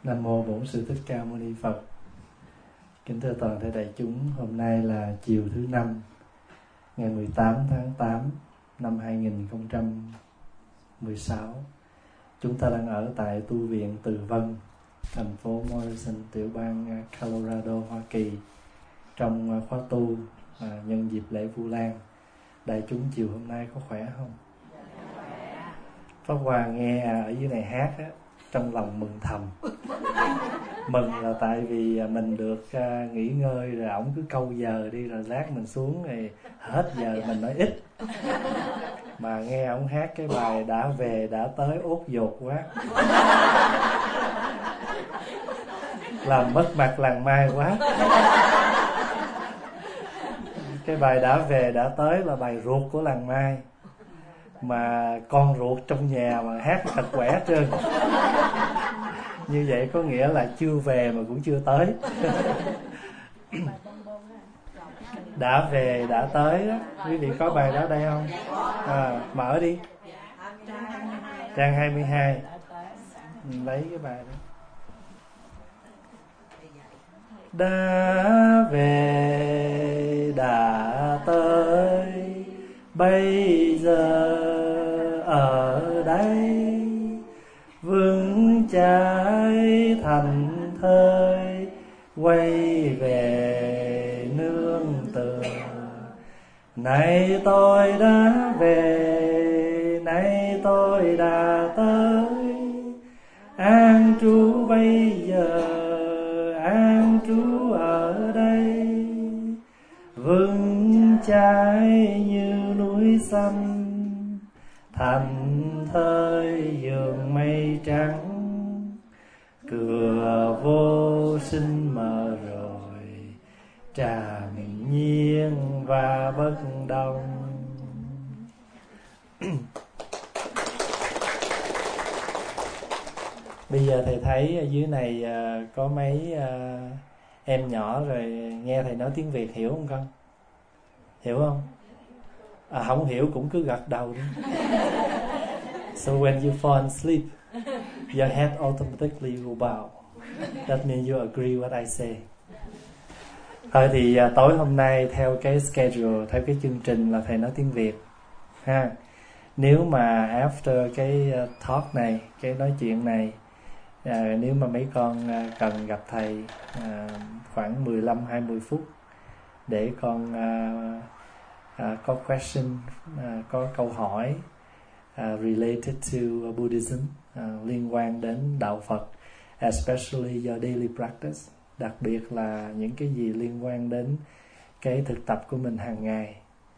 Nam mô Bổn Sư Thích Ca Mâu Ni Phật. Kính thưa toàn thể đại chúng, hôm nay là chiều thứ năm, ngày 18 tháng 8 năm 2016. Chúng ta đang ở tại tu viện Từ Vân, thành phố Morrison, tiểu bang Colorado, Hoa Kỳ, trong khóa tu nhân dịp lễ Vu Lan. Đại chúng chiều hôm nay có khỏe không? Pháp Hòa nghe ở dưới này hát á, trong lòng mừng thầm. Mừng là tại vì mình được nghỉ ngơi, rồi ổng cứ câu giờ đi, rồi lát mình xuống rồi hết giờ mình nói ít. Mà nghe ổng hát cái bài đã về đã tới ốt dột quá, làm mất mặt làng Mai quá. Cái bài đã về đã tới là bài ruột của làng Mai, mà con ruột trong nhà mà hát thật quẻ trơn. Như vậy có nghĩa là chưa về mà cũng chưa tới. Đã về đã tới đó. Quý vị có bài đó đây không? Mở đi. Trang 22. Lấy cái bài đó. Đã về đã tới, bây giờ ở đây vững chãi thành thơi, quay về nương tựa. Nay tôi đã về, nay tôi đã tới, an trú bây giờ, an trú ở đây, vững chãi như núi xanh, thành thơi giường mây trắng. Cửa vô sinh mở rồi, tràn nhiên và bất động. Bây giờ thầy thấy ở dưới này có mấy em nhỏ rồi, nghe thầy nói tiếng Việt hiểu không con? Hiểu không? Không hiểu cũng cứ gật đầu đi. So when you fall asleep, your head automatically will bow. That means you agree what I say. Thôi thì tối hôm nay theo cái schedule, theo cái chương trình là thầy nói tiếng Việt ha. Nếu mà after cái talk này, cái nói chuyện này, nếu mà mấy con cần gặp thầy khoảng 15-20 phút để con có question, có câu hỏi related to Buddhism, liên quan đến đạo Phật, especially your daily practice, đặc biệt là những cái gì liên quan đến cái thực tập của mình hàng ngày.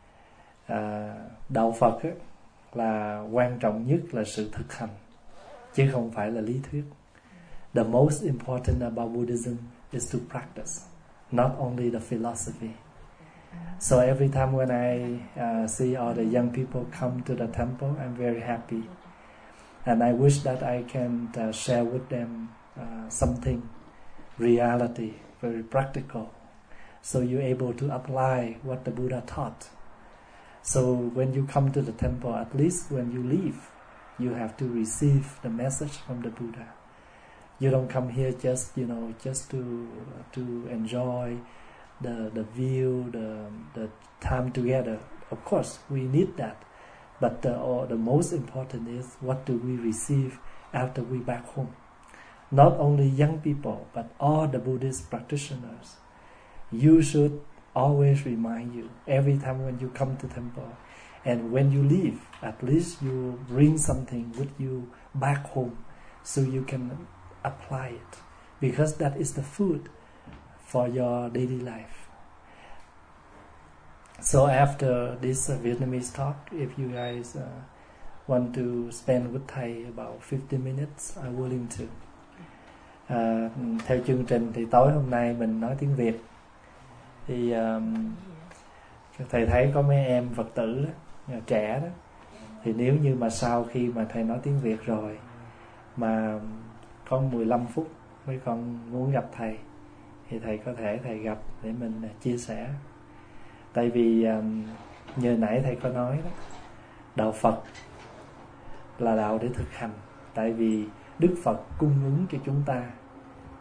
Đạo Phật ấy, là quan trọng nhất là sự thực hành, chứ không phải là lý thuyết. The most important about Buddhism is to practice, not only the philosophy. So every time when I see all the young people come to the temple, I'm very happy, and I wish that I can share with them something reality, very practical, so you're able to apply what the Buddha taught. So when you come to the temple, at least when you leave, you have to receive the message from the Buddha. You don't come here just to enjoy the view, the time together. Of course, we need that, but the most important is what do we receive after we back home. Not only young people, but all the Buddhist practitioners. You should always remind you every time when you come to temple, and when you leave, at least you bring something with you back home, so you can apply it, because that is the food for your daily life. So after this Vietnamese talk, if you guys want to spend with thầy about 50 minutes, I'm willing to. Theo chương trình thì tối hôm nay mình nói tiếng Việt. Thì thầy thấy có mấy em Phật tử đó, trẻ đó, thì nếu như mà sau khi mà thầy nói tiếng Việt rồi mà có 15 phút mấy con muốn gặp thầy, thì thầy có thể thầy gặp để mình chia sẻ. Tại vì như nãy thầy có nói đó, đạo Phật là đạo để thực hành. Tại vì Đức Phật cung ứng cho chúng ta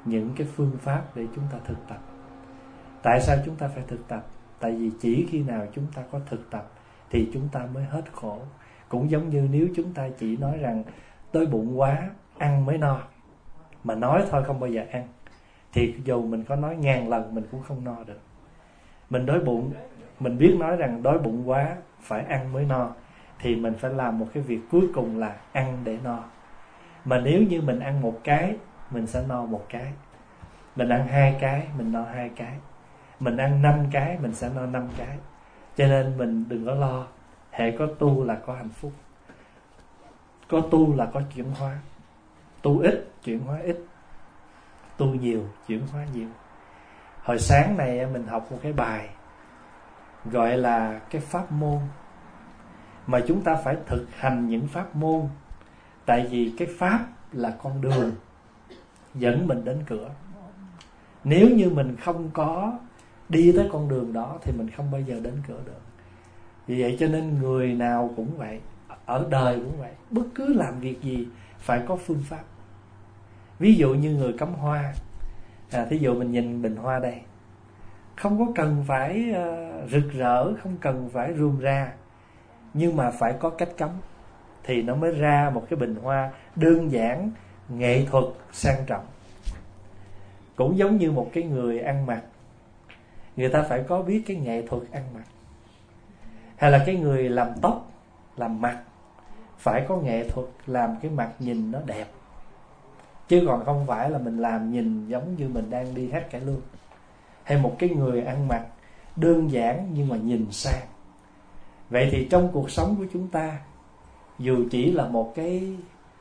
những cái phương pháp để chúng ta thực tập. Tại sao chúng ta phải thực tập? Tại vì chỉ khi nào chúng ta có thực tập thì chúng ta mới hết khổ. Cũng giống như nếu chúng ta chỉ nói rằng đói bụng quá, ăn mới no, mà nói thôi không bao giờ ăn, thì dù mình có nói 1000 lần mình cũng không no được. Mình đói bụng, mình biết nói rằng đói bụng quá, phải ăn mới no, thì mình phải làm một cái việc cuối cùng là ăn để no. Mà nếu như mình ăn một cái, mình sẽ no một cái. Mình ăn 2 cái, mình no 2 cái. Mình ăn 5 cái, mình sẽ no 5 cái. Cho nên mình đừng có lo. Hễ có tu là có hạnh phúc. Có tu là có chuyển hóa. Tu ít, chuyển hóa ít. Tu nhiều, chuyển hóa nhiều. Hồi sáng này mình học một cái bài gọi là cái pháp môn, mà chúng ta phải thực hành những pháp môn. Tại vì cái pháp là con đường dẫn mình đến cửa. Nếu như mình không có đi tới con đường đó thì mình không bao giờ đến cửa được. Vì vậy cho nên người nào cũng vậy, ở đời cũng vậy, bất cứ làm việc gì phải có phương pháp. Ví dụ như người cắm hoa, thí dụ mình nhìn bình hoa đây, không có cần phải rực rỡ, không cần phải rườm ra, nhưng mà phải có cách cắm thì nó mới ra một cái bình hoa đơn giản, nghệ thuật, sang trọng. Cũng giống như một cái người ăn mặc, người ta phải có biết cái nghệ thuật ăn mặc. Hay là cái người làm tóc, làm mặt, phải có nghệ thuật làm cái mặt nhìn nó đẹp. Chứ còn không phải là mình làm nhìn giống như mình đang đi hát cải lương. Hay một cái người ăn mặc đơn giản nhưng mà nhìn sang. Vậy thì trong cuộc sống của chúng ta, dù chỉ là một cái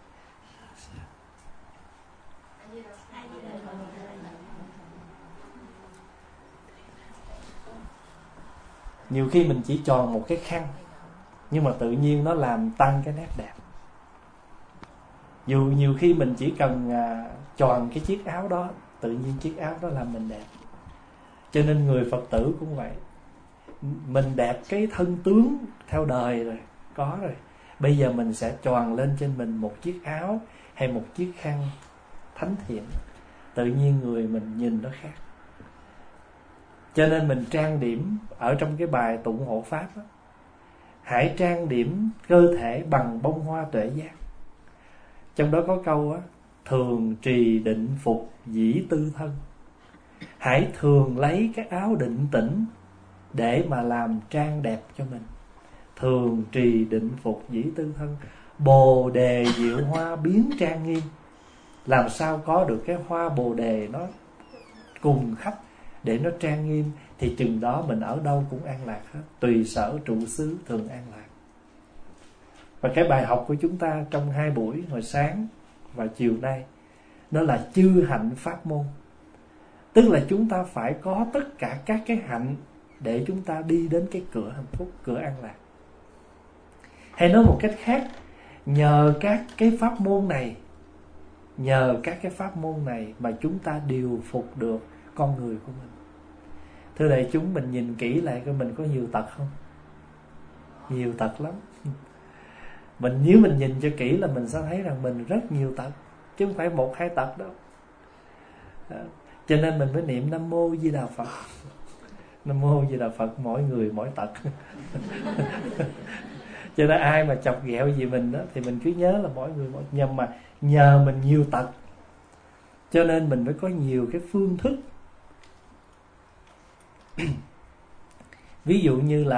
nhiều khi mình chỉ tròn một cái khăn, nhưng mà tự nhiên nó làm tăng cái nét đẹp. Dù nhiều khi mình chỉ cần tròn cái chiếc áo đó, tự nhiên chiếc áo đó làm mình đẹp. Cho nên người Phật tử cũng vậy. Mình đẹp cái thân tướng theo đời rồi, có rồi. Bây giờ mình sẽ tròn lên trên mình một chiếc áo hay một chiếc khăn thánh thiện, tự nhiên người mình nhìn nó khác. Cho nên mình trang điểm ở trong cái bài tụng hộ pháp đó, hãy trang điểm cơ thể bằng bông hoa tuệ giác. Trong đó có câu á, thường trì định phục dĩ tư thân. Hãy thường lấy cái áo định tĩnh để mà làm trang đẹp cho mình. Thường trì định phục dĩ tư thân. Bồ đề diệu hoa biến trang nghiêm. Làm sao có được cái hoa bồ đề nó cùng khắp để nó trang nghiêm, thì chừng đó mình ở đâu cũng an lạc hết. Tùy sở trụ xứ thường an lạc. Và cái bài học của chúng ta trong 2 buổi, hồi sáng và chiều nay, đó là chư hạnh pháp môn. Tức là chúng ta phải có tất cả các cái hạnh để chúng ta đi đến cái cửa hạnh phúc, cửa an lạc. Hay nói một cách khác, nhờ các cái pháp môn này mà chúng ta điều phục được con người của mình. Thưa đại chúng, mình nhìn kỹ lại coi mình có nhiều tật không? Nhiều tật lắm. Nếu mình nhìn cho kỹ là mình sẽ thấy rằng mình rất nhiều tật, chứ không phải 1-2 tật đâu. Cho nên mình mới niệm Nam Mô Di Đà Phật. Nam Mô Di Đà Phật, mỗi người mỗi tật. Cho nên ai mà chọc ghẹo gì mình đó, thì mình cứ nhớ là mỗi người mỗi. Nhưng mà nhờ mình nhiều tật, cho nên mình mới có nhiều cái phương thức. Ví dụ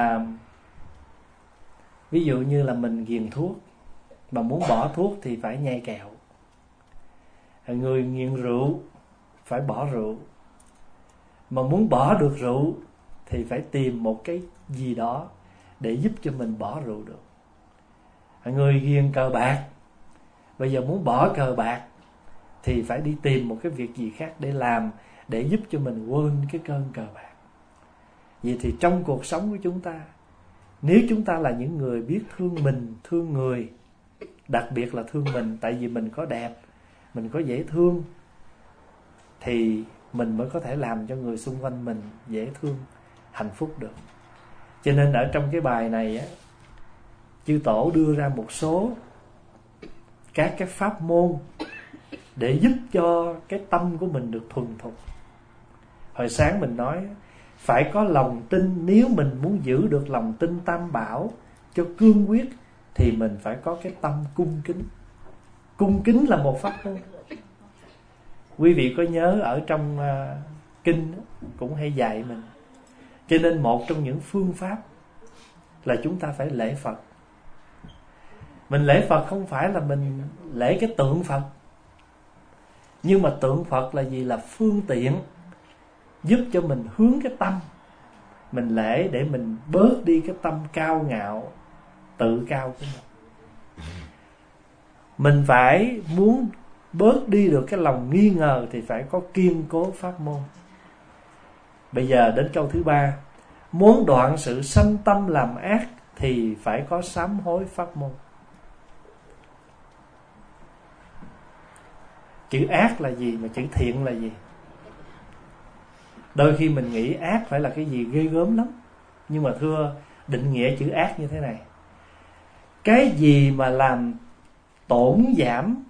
như là mình ghiền thuốc, mà muốn bỏ thuốc thì phải nhai kẹo. Người nghiện rượu phải bỏ rượu, mà muốn bỏ được rượu thì phải tìm một cái gì đó để giúp cho mình bỏ rượu được. Người ghiền cờ bạc, bây giờ muốn bỏ cờ bạc thì phải đi tìm một cái việc gì khác để làm, để giúp cho mình quên cái cơn cờ bạc. Vậy thì trong cuộc sống của chúng ta, nếu chúng ta là những người biết thương mình, thương người, đặc biệt là thương mình, tại vì mình có đẹp, mình có dễ thương, thì mình mới có thể làm cho người xung quanh mình dễ thương, hạnh phúc được. Cho nên ở trong cái bài này á, chư tổ đưa ra một số các cái pháp môn để giúp cho cái tâm của mình được thuần thục. Hồi sáng mình nói phải có lòng tin. Nếu mình muốn giữ được lòng tin Tam Bảo cho cương quyết thì mình phải có cái tâm cung kính. Cung kính là một pháp môn. Quý vị có nhớ ở trong kinh cũng hay dạy mình. Cho nên một trong những phương pháp là chúng ta phải lễ Phật. Mình lễ Phật không phải là mình lễ cái tượng Phật, nhưng mà tượng Phật là gì? Là phương tiện giúp cho mình hướng cái tâm. Mình lễ để mình bớt đi cái tâm cao ngạo, tự cao của mình. Mình phải muốn bớt đi được cái lòng nghi ngờ thì phải có kiên cố pháp môn. Bây giờ đến câu thứ 3. Muốn đoạn sự sanh tâm làm ác thì phải có sám hối pháp môn. Chữ ác là gì mà chữ thiện là gì? Đôi khi mình nghĩ ác phải là cái gì ghê gớm lắm. Nhưng mà thưa, định nghĩa chữ ác như thế này: cái gì mà làm tổn giảm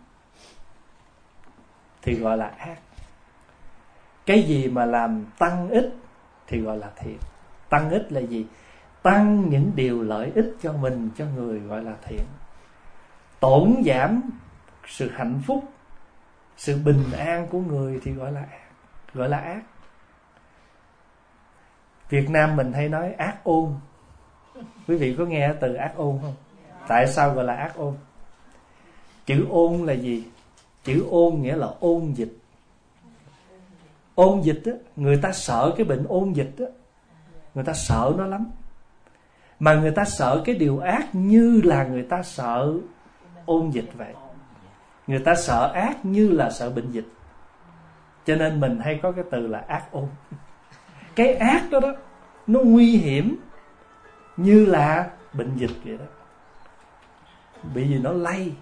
thì gọi là ác. Cái gì mà làm tăng ích thì gọi là thiện. Tăng ích là gì? Tăng những điều lợi ích cho mình, cho người gọi là thiện. Tổn giảm sự hạnh phúc, sự bình an của người thì gọi là ác. Gọi là ác. Việt Nam mình hay nói ác ôn. Quý vị có nghe từ ác ôn không? Tại sao gọi là ác ôn? Chữ ôn là gì? Chữ ôn nghĩa là ôn dịch. Ôn dịch á, người ta sợ cái bệnh ôn dịch á, người ta sợ nó lắm. Mà người ta sợ cái điều ác như là người ta sợ ôn dịch vậy. Người ta sợ ác như là sợ bệnh dịch. Cho nên mình hay có cái từ là ác ôn. Cái ác đó đó, nó nguy hiểm như là bệnh dịch vậy đó. Bởi vì nó lây.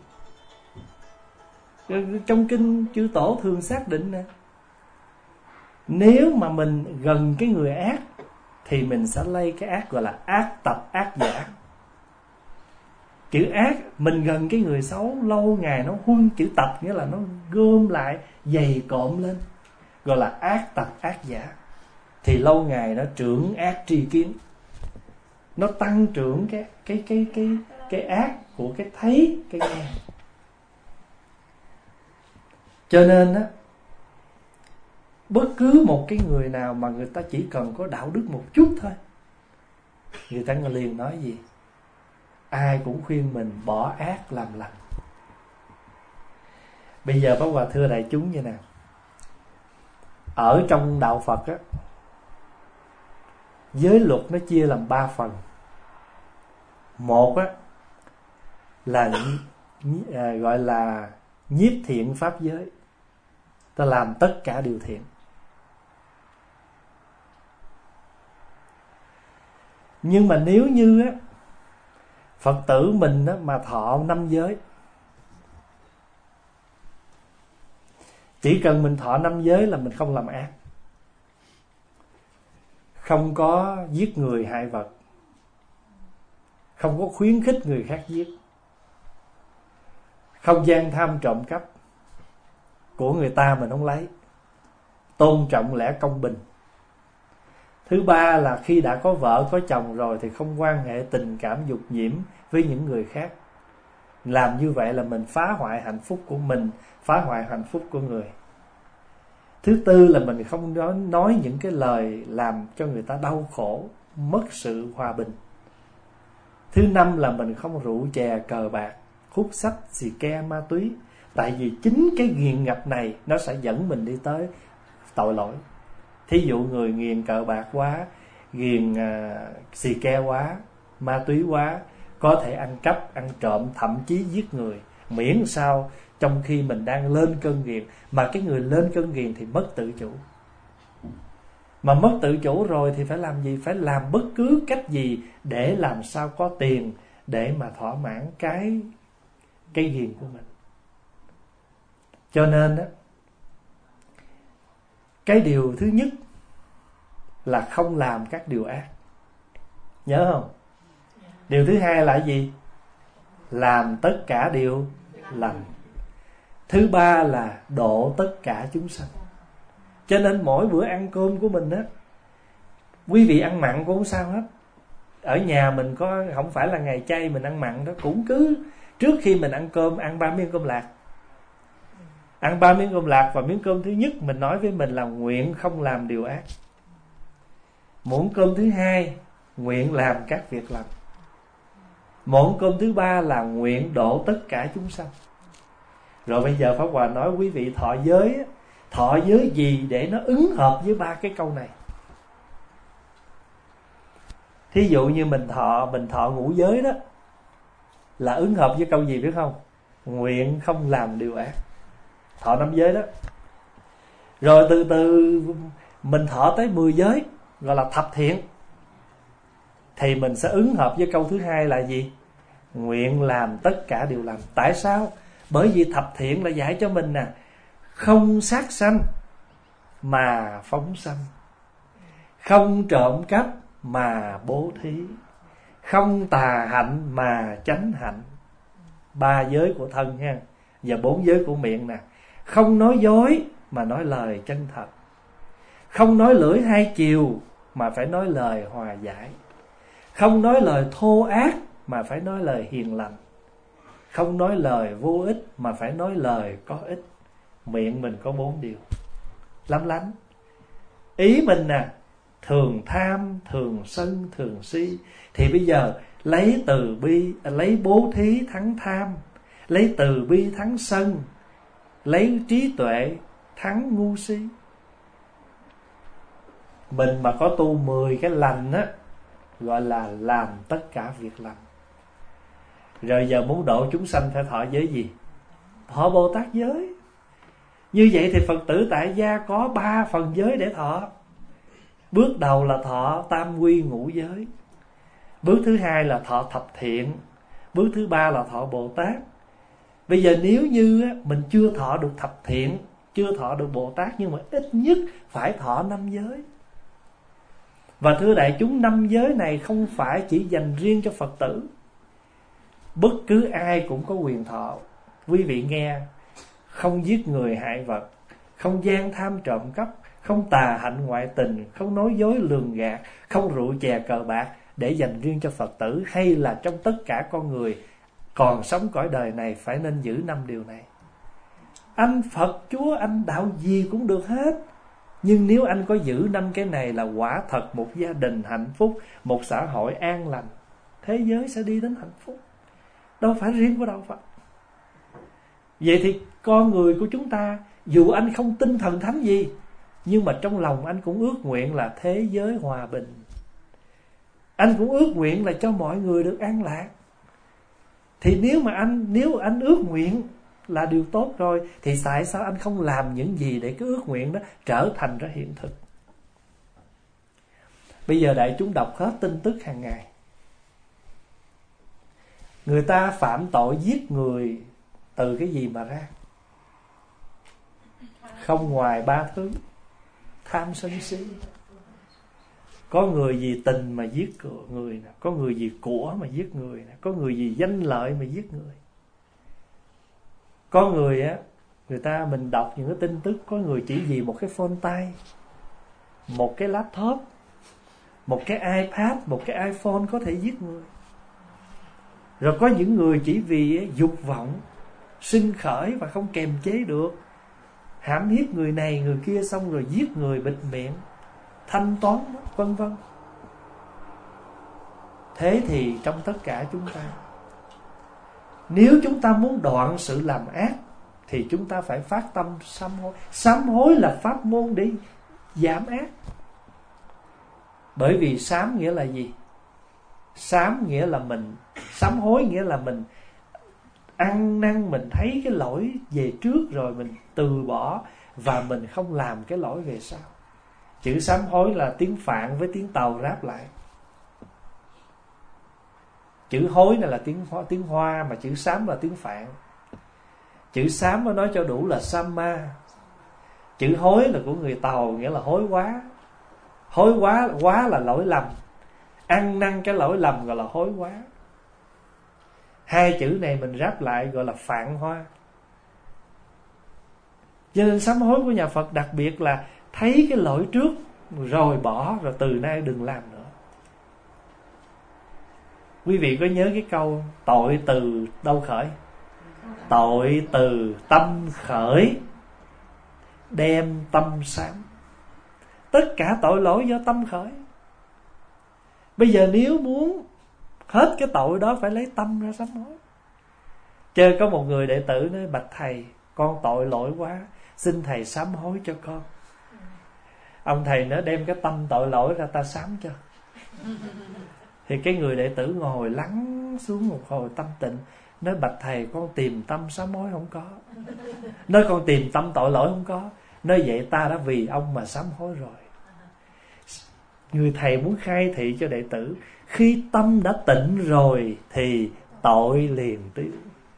Trong kinh chư tổ thường xác định nè, nếu mà mình gần cái người ác thì mình sẽ lây cái ác, gọi là ác tập ác giả. Chữ ác, mình gần cái người xấu lâu ngày nó huân. Chữ tập nghĩa là nó gom lại, dày cộm lên, gọi là ác tập ác giả. Thì lâu ngày nó trưởng ác tri kiến, nó tăng trưởng cái ác của cái thấy, cái nghe. Cho nên á, bất cứ một cái người nào mà người ta chỉ cần có đạo đức một chút thôi, người ta liền nói gì? Ai cũng khuyên mình bỏ ác làm lành. Bây giờ Pháp Hòa thưa đại chúng như nào? Ở trong đạo Phật á, giới luật nó chia làm 3 phần. Một á là gọi là nhiếp thiện pháp giới, ta làm tất cả điều thiện. Nhưng mà nếu như á, Phật tử mình á, mà thọ 5 giới, chỉ cần mình thọ 5 giới là mình không làm ác, không có giết người hại vật, không có khuyến khích người khác giết, không gian tham trộm cắp của người ta mình không lấy, tôn trọng lẽ công bình. Thứ ba là khi đã có vợ có chồng rồi thì không quan hệ tình cảm dục nhiễm với những người khác. Làm như vậy là mình phá hoại hạnh phúc của mình, phá hoại hạnh phúc của người. Thứ tư là mình không nói những cái lời làm cho người ta đau khổ, mất sự hòa bình. Thứ năm là mình không rượu chè cờ bạc, hút sách, xì ke, ma túy. Tại vì chính cái nghiện ngập này nó sẽ dẫn mình đi tới tội lỗi. Thí dụ người nghiền cờ bạc quá, nghiền xì ke quá, ma túy quá, có thể ăn cắp, ăn trộm, thậm chí giết người. Miễn sao trong khi mình đang lên cơn nghiện, mà cái người lên cơn nghiện thì mất tự chủ. Mà mất tự chủ rồi thì phải làm gì? Phải làm bất cứ cách gì để làm sao có tiền để mà thỏa mãn cái nghiền của mình. Cho nên đó, cái điều thứ nhất là không làm các điều ác. Nhớ không? Điều thứ hai là gì? Làm tất cả điều lành. Thứ ba là độ tất cả chúng sanh. Cho nên mỗi bữa ăn cơm của mình á, quý vị ăn mặn cũng không sao hết. Ở nhà mình có, không phải là ngày chay mình ăn mặn đó, cũng cứ trước khi mình ăn cơm ăn 3 miếng cơm lạc. Ăn 3 miếng cơm lạc, và miếng cơm thứ nhất mình nói với mình là nguyện không làm điều ác. Muỗng cơm thứ hai nguyện làm các việc lành. Muỗng cơm thứ ba là nguyện độ tất cả chúng sanh. Rồi bây giờ Pháp Hòa nói quý vị thọ giới, thọ giới gì để nó ứng hợp với ba cái câu này. Thí dụ như mình thọ ngũ giới đó, là ứng hợp với câu gì biết không? Nguyện không làm điều ác. Thọ 5 giới đó. Rồi từ từ mình thọ tới 10 giới, gọi là thập thiện, thì mình sẽ ứng hợp với câu thứ hai là gì? Nguyện làm tất cả điều lành. Tại sao? Bởi vì thập thiện là dạy cho mình nè, không sát sanh mà phóng sanh, không trộm cắp mà bố thí, không tà hạnh mà chánh hạnh. 3 giới của thân ha, và 4 giới của miệng nè. Không nói dối mà nói lời chân thật, không nói lưỡi hai chiều mà phải nói lời hòa giải, không nói lời thô ác mà phải nói lời hiền lành, không nói lời vô ích mà phải nói lời có ích. Miệng mình có 4 điều lắm lắm. Ý mình nè, thường tham, thường sân, thường si, thì bây giờ lấy từ bi, lấy bố thí thắng tham, lấy từ bi thắng sân, lấy trí tuệ thắng ngu si. Mình mà có tu 10 cái lành á, gọi là làm tất cả việc lành. Rồi giờ muốn độ chúng sanh phải thọ giới gì? Thọ Bồ Tát giới. Như vậy thì Phật tử tại gia có 3 phần giới để thọ. Bước đầu là thọ tam quy ngũ giới, bước thứ hai là thọ thập thiện, bước thứ ba là thọ Bồ Tát. Bây giờ nếu như mình chưa thọ được thập thiện, chưa thọ được Bồ Tát, nhưng mà ít nhất phải thọ 5 giới. Và thưa đại chúng, 5 giới này không phải chỉ dành riêng cho Phật tử, bất cứ ai cũng có quyền thọ. Quý vị nghe: không giết người hại vật, không gian tham trộm cắp, không tà hạnh ngoại tình, không nói dối lường gạt, không rượu chè cờ bạc, để dành riêng cho Phật tử, hay là trong tất cả con người còn sống cõi đời này phải nên giữ 5 điều này. Anh Phật Chúa, anh đạo gì cũng được hết, nhưng nếu anh có giữ 5 cái này là quả thật một gia đình hạnh phúc, một xã hội an lành, thế giới sẽ đi đến hạnh phúc, đâu phải riêng của đạo Phật. Vậy thì con người của chúng ta, dù anh không tin thần thánh gì, nhưng mà trong lòng anh cũng ước nguyện là thế giới hòa bình. Anh cũng ước nguyện là cho mọi người được an lạc. Thì nếu anh ước nguyện là điều tốt rồi, thì tại sao anh không làm những gì để cái ước nguyện đó trở thành ra hiện thực? Bây giờ đại chúng đọc hết tin tức hàng ngày, người ta phạm tội giết người từ cái gì mà ra? Không ngoài 3 thứ: tham sân si. Có người vì tình mà giết người nè, có người vì của mà giết người nè, có người vì danh lợi mà giết người. Có người á, mình đọc những cái tin tức, có người chỉ vì một cái phone tay, một cái laptop, một cái iPad, một cái iPhone có thể giết người. Rồi có những người chỉ vì dục vọng sinh khởi và không kềm chế được, hãm hiếp người này người kia, xong rồi giết người bịt miệng, thanh toán, vân vân. Thế thì trong tất cả chúng ta, nếu chúng ta muốn đoạn sự làm ác, thì chúng ta phải phát tâm sám hối. Sám hối là pháp môn để giảm ác. Bởi vì sám nghĩa là gì? Sám nghĩa là sám hối nghĩa là mình ăn năn, mình thấy cái lỗi về trước rồi mình từ bỏ, và mình không làm cái lỗi về sau. Chữ sám hối là tiếng Phạn với tiếng Tàu ráp lại. Chữ hối này là tiếng Hoa, mà chữ sám là tiếng Phạn. Chữ sám nó nói cho đủ là samma. Chữ hối là của người Tàu, nghĩa là hối quá. Hối quá là lỗi lầm. Ăn năn cái lỗi lầm gọi là hối quá. Hai chữ này mình ráp lại gọi là Phạn Hoa. Cho nên sám hối của nhà Phật đặc biệt là thấy cái lỗi trước rồi bỏ, rồi từ nay đừng làm nữa. Quý vị có nhớ cái câu tội từ đâu khởi? Tội từ tâm khởi, đem tâm sám. Tất cả tội lỗi do tâm khởi. Bây giờ nếu muốn hết cái tội đó phải lấy tâm ra sám hối. Chơi có một người đệ tử nói: bạch thầy, con tội lỗi quá, xin thầy sám hối cho con. Ông thầy nó đem cái tâm tội lỗi ra ta sám cho. Thì cái người đệ tử ngồi lắng xuống một hồi tâm tịnh, nói: bạch thầy, con tìm tâm sám hối không có. Nói: con tìm tâm tội lỗi không có. Nói: vậy ta đã vì ông mà sám hối rồi. Người thầy muốn khai thị cho đệ tử, khi tâm đã tịnh rồi thì tội liền tiêu.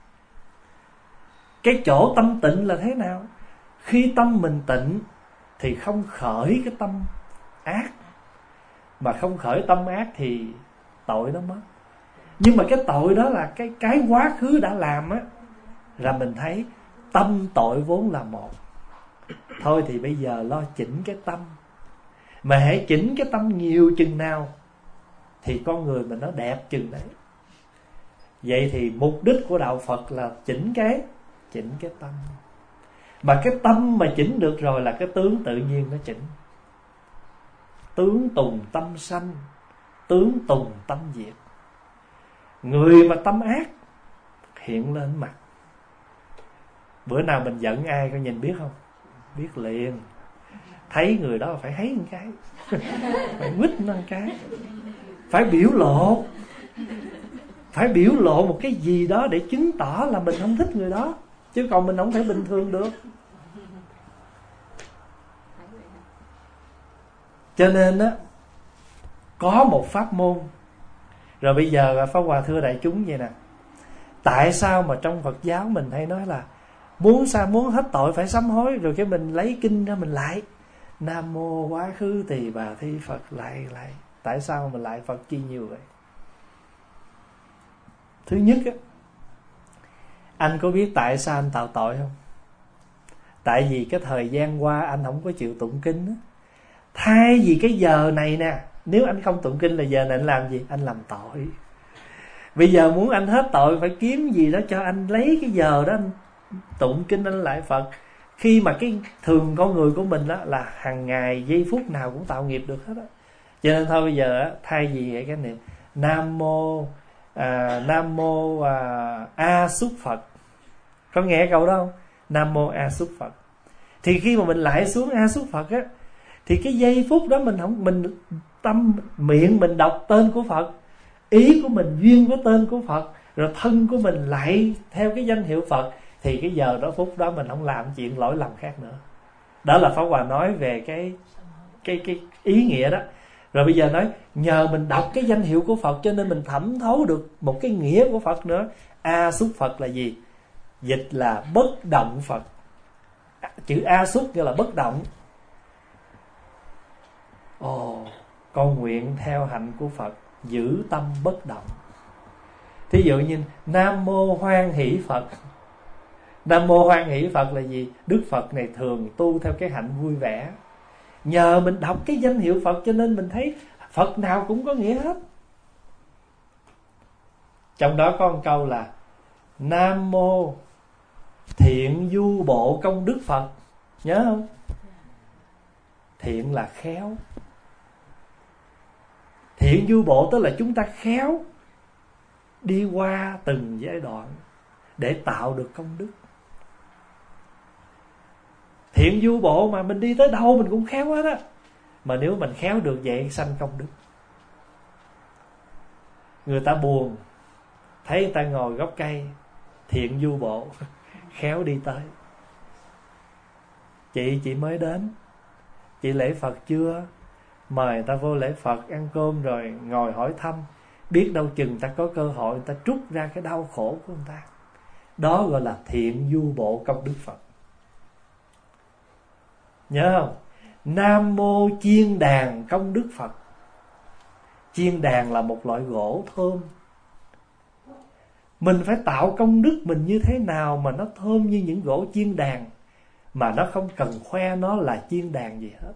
Cái chỗ tâm tịnh là thế nào? Khi tâm mình tịnh thì không khởi cái tâm ác. Mà không khởi tâm ác thì tội nó mất. Nhưng mà cái tội đó là cái quá khứ đã làm á, là mình thấy tâm tội vốn là một. Thôi thì bây giờ lo chỉnh cái tâm. Mà hãy chỉnh cái tâm nhiều chừng nào thì con người mình nó đẹp chừng đấy. Vậy thì mục đích của đạo Phật là chỉnh cái tâm. Mà cái tâm mà chỉnh được rồi là cái tướng tự nhiên nó chỉnh. Tướng tùng tâm sanh, tướng tùng tâm diệt. Người mà tâm ác hiện lên mặt. Bữa nào mình giận ai có nhìn biết không? Biết liền. Thấy người đó phải thấy một cái, phải quýt nó một cái, phải biểu lộ. Phải biểu lộ một cái gì đó để chứng tỏ là mình không thích người đó. Chứ còn mình không thể bình thường được. Cho nên á, có một pháp môn. Rồi bây giờ Pháp Hòa thưa đại chúng vậy nè, tại sao mà trong Phật giáo mình hay nói là muốn hết tội phải sám hối, rồi cái mình lấy kinh ra mình lại Nam mô quá khứ tỳ bà thi Phật lại. Tại sao mình lại Phật chi nhiều vậy? Thứ nhất á, anh có biết tại sao anh tạo tội không? Tại vì cái thời gian qua anh không có chịu tụng kinh á. Thay vì cái giờ này nè, nếu anh không tụng kinh là giờ này anh làm gì? Anh làm tội. Bây giờ muốn anh hết tội phải kiếm gì đó cho anh lấy cái giờ đó anh tụng kinh, anh lại Phật. Khi mà cái thường con người của mình đó là hàng ngày giây phút nào cũng tạo nghiệp được hết á. Cho nên thôi bây giờ thay vì cái niệm Nam mô A Xúc Phật, có nghe câu đó không? Nam mô A Xúc Phật. Thì khi mà mình lại xuống A Xúc Phật á, thì cái giây phút đó mình tâm miệng mình đọc tên của Phật, ý của mình duyên với tên của Phật, rồi thân của mình lại theo cái danh hiệu Phật, thì cái giờ đó phút đó mình không làm chuyện lỗi lầm khác nữa. Đó là Pháp Hòa nói về cái ý nghĩa đó. Rồi bây giờ nói nhờ mình đọc cái danh hiệu của Phật cho nên mình thẩm thấu được một cái nghĩa của Phật nữa. A Xúc Phật là gì? Dịch là bất động Phật. Chữ A Xúc nghĩa là bất động. Con nguyện theo hạnh của Phật, giữ tâm bất động. Thí dụ như Nam mô Hoan Hỷ Phật. Nam mô Hoan Hỷ Phật là gì? Đức Phật này thường tu theo cái hạnh vui vẻ. Nhờ mình đọc cái danh hiệu Phật cho nên mình thấy Phật nào cũng có nghĩa hết. Trong đó có một câu là Nam mô Thiện Du Bộ Công Đức Phật. Nhớ không? Thiện là khéo. Thiện du bộ tức là chúng ta khéo đi qua từng giai đoạn để tạo được công đức. Thiện du bộ mà mình đi tới đâu mình cũng khéo hết á. Mà nếu mình khéo được vậy sanh công đức. Người ta buồn, thấy người ta ngồi gốc cây, thiện du bộ, khéo đi tới. Chị mới đến, chị lễ Phật chưa? Mời người ta vô lễ Phật ăn cơm rồi ngồi hỏi thăm. Biết đâu chừng người ta có cơ hội người ta trút ra cái đau khổ của người ta. Đó gọi là thiện du bộ công đức Phật. Nhớ không? Nam mô chiên đàn công đức Phật. Chiên đàn là một loại gỗ thơm. Mình phải tạo công đức mình như thế nào mà nó thơm như những gỗ chiên đàn. mà nó không cần khoe nó là chiên đàn gì hết.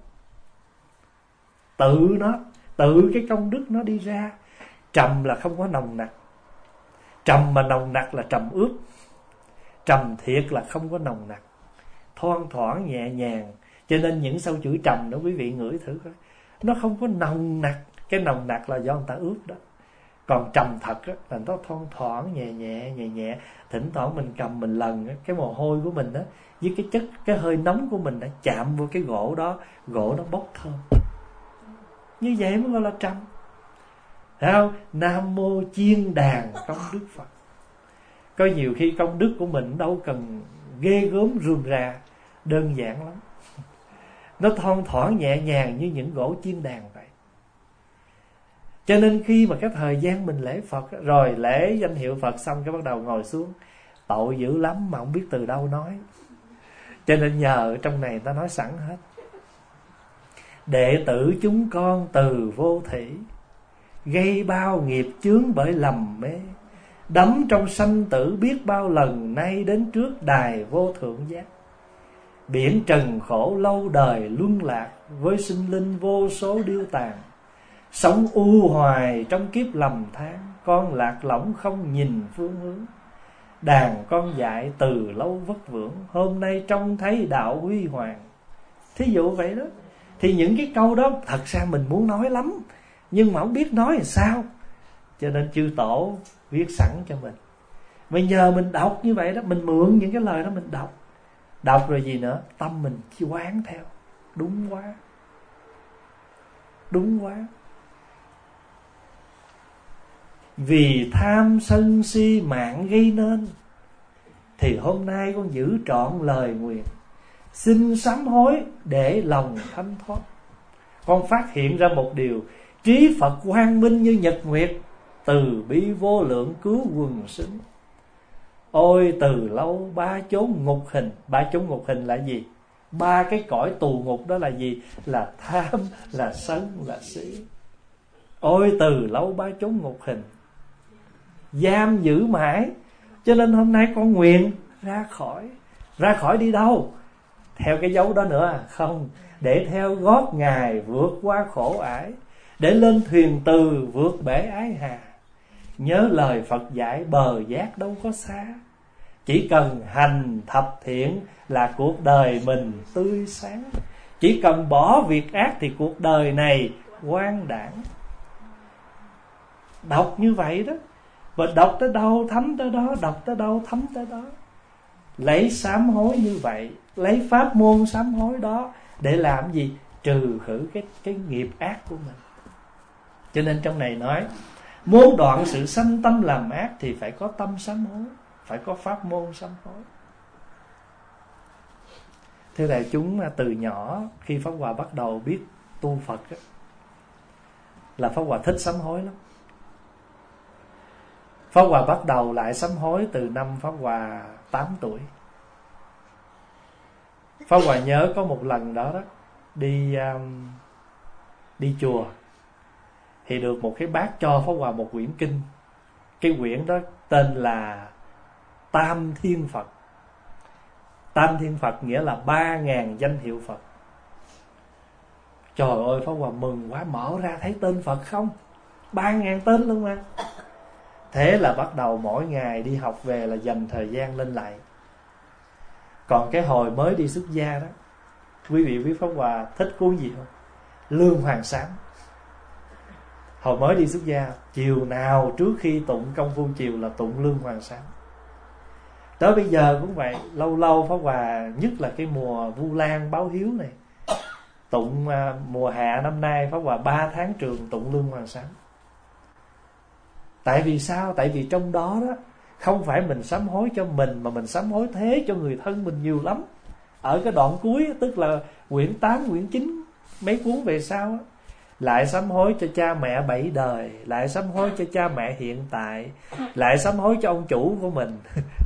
Tự cái công đức nó đi ra. Trầm là không có nồng nặc. Trầm mà nồng nặc là trầm ướt. Trầm thiệt là không có nồng nặc, thoang thoảng nhẹ nhàng. Cho nên những sâu chuỗi trầm đó quý vị ngửi thử coi, nó không có nồng nặc. Cái nồng nặc là do người ta ướp đó. Còn trầm thật á, là nó thoang thoảng nhẹ nhẹ. Thỉnh thoảng mình cầm mình lần á, cái mồ hôi của mình á với cái chất, cái hơi nóng của mình đã chạm vô cái gỗ đó, gỗ nó bốc thơm. Như vậy mới gọi là trầm. Thấy không? Nam mô chiên đàn công đức Phật. Có nhiều khi công đức của mình đâu cần ghê gớm rườm rà, đơn giản lắm. Nó thoang thoảng nhẹ nhàng như những gỗ chiên đàn vậy. Cho nên khi mà cái thời gian mình lễ Phật, rồi lễ danh hiệu Phật xong, cái bắt đầu ngồi xuống, tội dữ lắm mà không biết từ đâu nói. Cho nên nhờ trong này ta nói sẵn hết. Đệ tử chúng con từ vô thỉ, gây bao nghiệp chướng bởi lầm mê, đắm trong sanh tử biết bao lần, nay đến trước đài vô thượng giác. Biển trần khổ lâu đời luân lạc, với sinh linh vô số điêu tàn. Sống u hoài trong kiếp lầm than, con lạc lõng không nhìn phương hướng. Đàn con dạy từ lâu vất vưởng, hôm nay trông thấy đạo huy hoàng. Thí dụ vậy đó. Thì những cái câu đó thật ra mình muốn nói lắm, nhưng mà không biết nói làm sao. Cho nên chư tổ viết sẵn cho mình. Bây giờ mình đọc như vậy đó, mình mượn những cái lời đó mình đọc. Đọc rồi gì nữa, tâm mình quán theo. Đúng quá. Đúng quá. Vì tham sân si mạng gây nên, thì hôm nay con giữ trọn lời nguyện, xin sám hối để lòng thanh thoát. Con phát hiện ra một điều, trí Phật quang minh như nhật nguyệt, từ bi vô lượng cứu quần sinh. Ôi từ lâu ba chốn ngục hình. Ba chốn ngục hình là gì? Ba cái cõi tù ngục đó là gì? Là tham, là sân, là si. Ôi từ lâu ba chốn ngục hình, giam giữ mãi. Cho nên hôm nay con nguyện ra khỏi. Ra khỏi đi đâu? Theo cái dấu đó nữa không? Để theo gót Ngài vượt qua khổ ải, để lên thuyền từ vượt bể ái hà. Nhớ lời Phật dạy bờ giác đâu có xa, chỉ cần hành thập thiện là cuộc đời mình tươi sáng. Chỉ cần bỏ việc ác thì cuộc đời này quang đãng. Đọc như vậy đó. Và đọc tới đâu thấm tới đó, đọc tới đâu thấm tới đó. Lấy sám hối như vậy, lấy pháp môn sám hối đó để làm gì? Trừ khử cái nghiệp ác của mình. Cho nên trong này nói, muốn đoạn sự sanh tâm làm ác thì phải có tâm sám hối, phải có pháp môn sám hối. Thưa đại chúng, từ nhỏ khi Pháp Hòa bắt đầu biết tu Phật á, là Pháp Hòa thích sám hối lắm. Pháp Hòa bắt đầu lại sám hối từ năm Pháp Hòa 8 tuổi. Pháp Hòa nhớ có một lần đó đi chùa, thì được một cái bác cho Pháp Hòa một quyển kinh. Cái quyển đó tên là Tam Thiên Phật. Tam Thiên Phật nghĩa là 3.000 danh hiệu Phật. Trời ơi, Pháp Hòa mừng quá, mở ra thấy tên Phật không? 3.000 tên luôn mà. Thế là bắt đầu mỗi ngày đi học về là dành thời gian lên lại. Còn cái hồi mới đi xuất gia đó, quý vị biết Pháp Hòa thích cuốn gì không? Lương Hoàng Sám. Hồi mới đi xuất gia, chiều nào trước khi tụng công phu chiều là tụng Lương Hoàng Sám. Tới bây giờ cũng vậy. Lâu lâu Pháp Hòa, nhất là cái mùa Vu Lan báo hiếu này, tụng mùa hạ năm nay Pháp Hòa 3 tháng trường tụng Lương Hoàng Sám. Tại vì sao? Tại vì trong đó không phải mình sám hối cho mình, mà mình sám hối thế cho người thân mình nhiều lắm. Ở cái đoạn cuối, tức là quyển 8, quyển 9, mấy cuốn về sau, lại sám hối cho cha mẹ 7 đời, lại sám hối cho cha mẹ hiện tại, lại sám hối cho ông chủ của mình,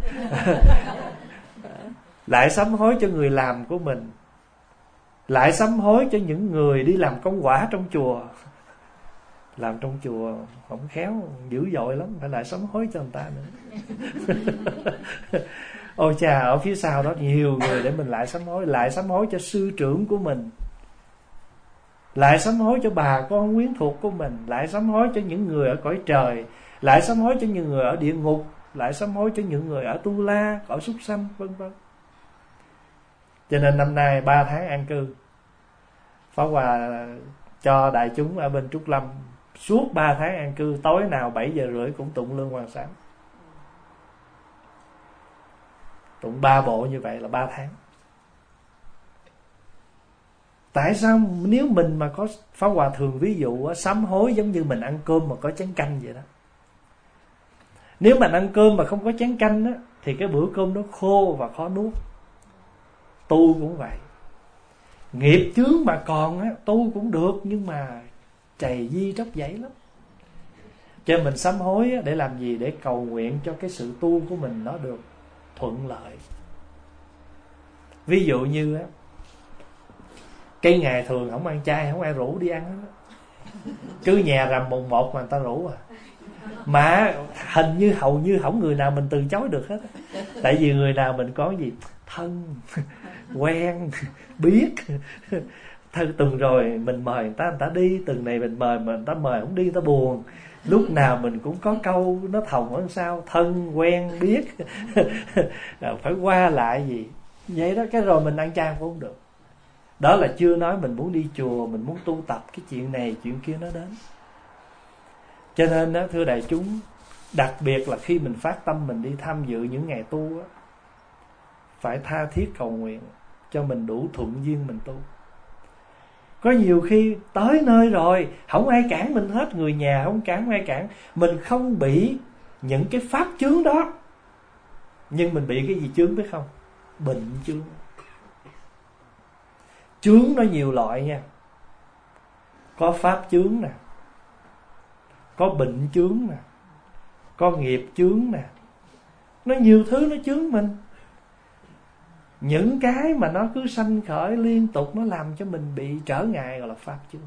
lại sám hối cho người làm của mình, lại sám hối cho những người đi làm công quả trong chùa. Làm trong chùa không khéo, dữ dội lắm, phải lại sám hối cho người ta nữa. Ôi chà, ở phía sau đó nhiều người để mình lại sám hối. Lại sám hối cho sư trưởng của mình, lại sám hối cho bà con quyến thuộc của mình, lại sám hối cho những người ở cõi trời, lại sám hối cho những người ở địa ngục, lại sám hối cho những người ở Tu La, cõi súc sanh, vân vân. Cho nên năm nay 3 tháng an cư, Pháp Hòa cho đại chúng ở bên Trúc Lâm suốt 3 tháng an cư, tối nào 7 giờ rưỡi cũng tụng Lương Hoàng Sám. Tụng 3 bộ như vậy là 3 tháng. Tại sao nếu mình mà có, Pháp Hòa thường ví dụ sám hối giống như mình ăn cơm mà có chén canh vậy đó. Nếu mình ăn cơm mà không có chén canh á, thì cái bữa cơm nó khô và khó nuốt. Tu cũng vậy. Nghiệp chướng mà còn á, tu cũng được, nhưng mà trầy di tróc dãy lắm. Cho nên mình sám hối á, để làm gì? Để cầu nguyện cho cái sự tu của mình nó được thuận lợi. Ví dụ như á, cái ngày thường không ăn chay, không ai rủ đi ăn hết. Cứ nhà rằm mùng 1 mà người ta rủ à. Mà hình như hầu như không người nào mình từ chối được hết. Tại vì người nào mình có gì thân, quen, biết. Từng rồi mình mời người ta đi. Từng này mình mời mà người ta mời không đi, người ta buồn. Lúc nào mình cũng có câu nó thòng ở sao, thân, quen, biết. Phải qua lại gì vậy đó. Cái rồi mình ăn chay cũng không được. Đó là chưa nói mình muốn đi chùa, mình muốn tu tập, cái chuyện này chuyện kia nó đến. Cho nên đó, thưa đại chúng, đặc biệt là khi mình phát tâm mình đi tham dự những ngày tu đó, phải tha thiết cầu nguyện cho mình đủ thuận duyên mình tu. Có nhiều khi tới nơi rồi không ai cản mình hết, người nhà không cản, không ai cản, mình không bị những cái pháp chướng đó, nhưng mình bị cái gì chướng biết không? Bệnh chướng. Chướng nó nhiều loại nha. Có pháp chướng nè, có bệnh chướng nè, có nghiệp chướng nè. Nó nhiều thứ nó chướng mình. Những cái mà nó cứ sanh khởi liên tục, nó làm cho mình bị trở ngại, gọi là pháp chướng.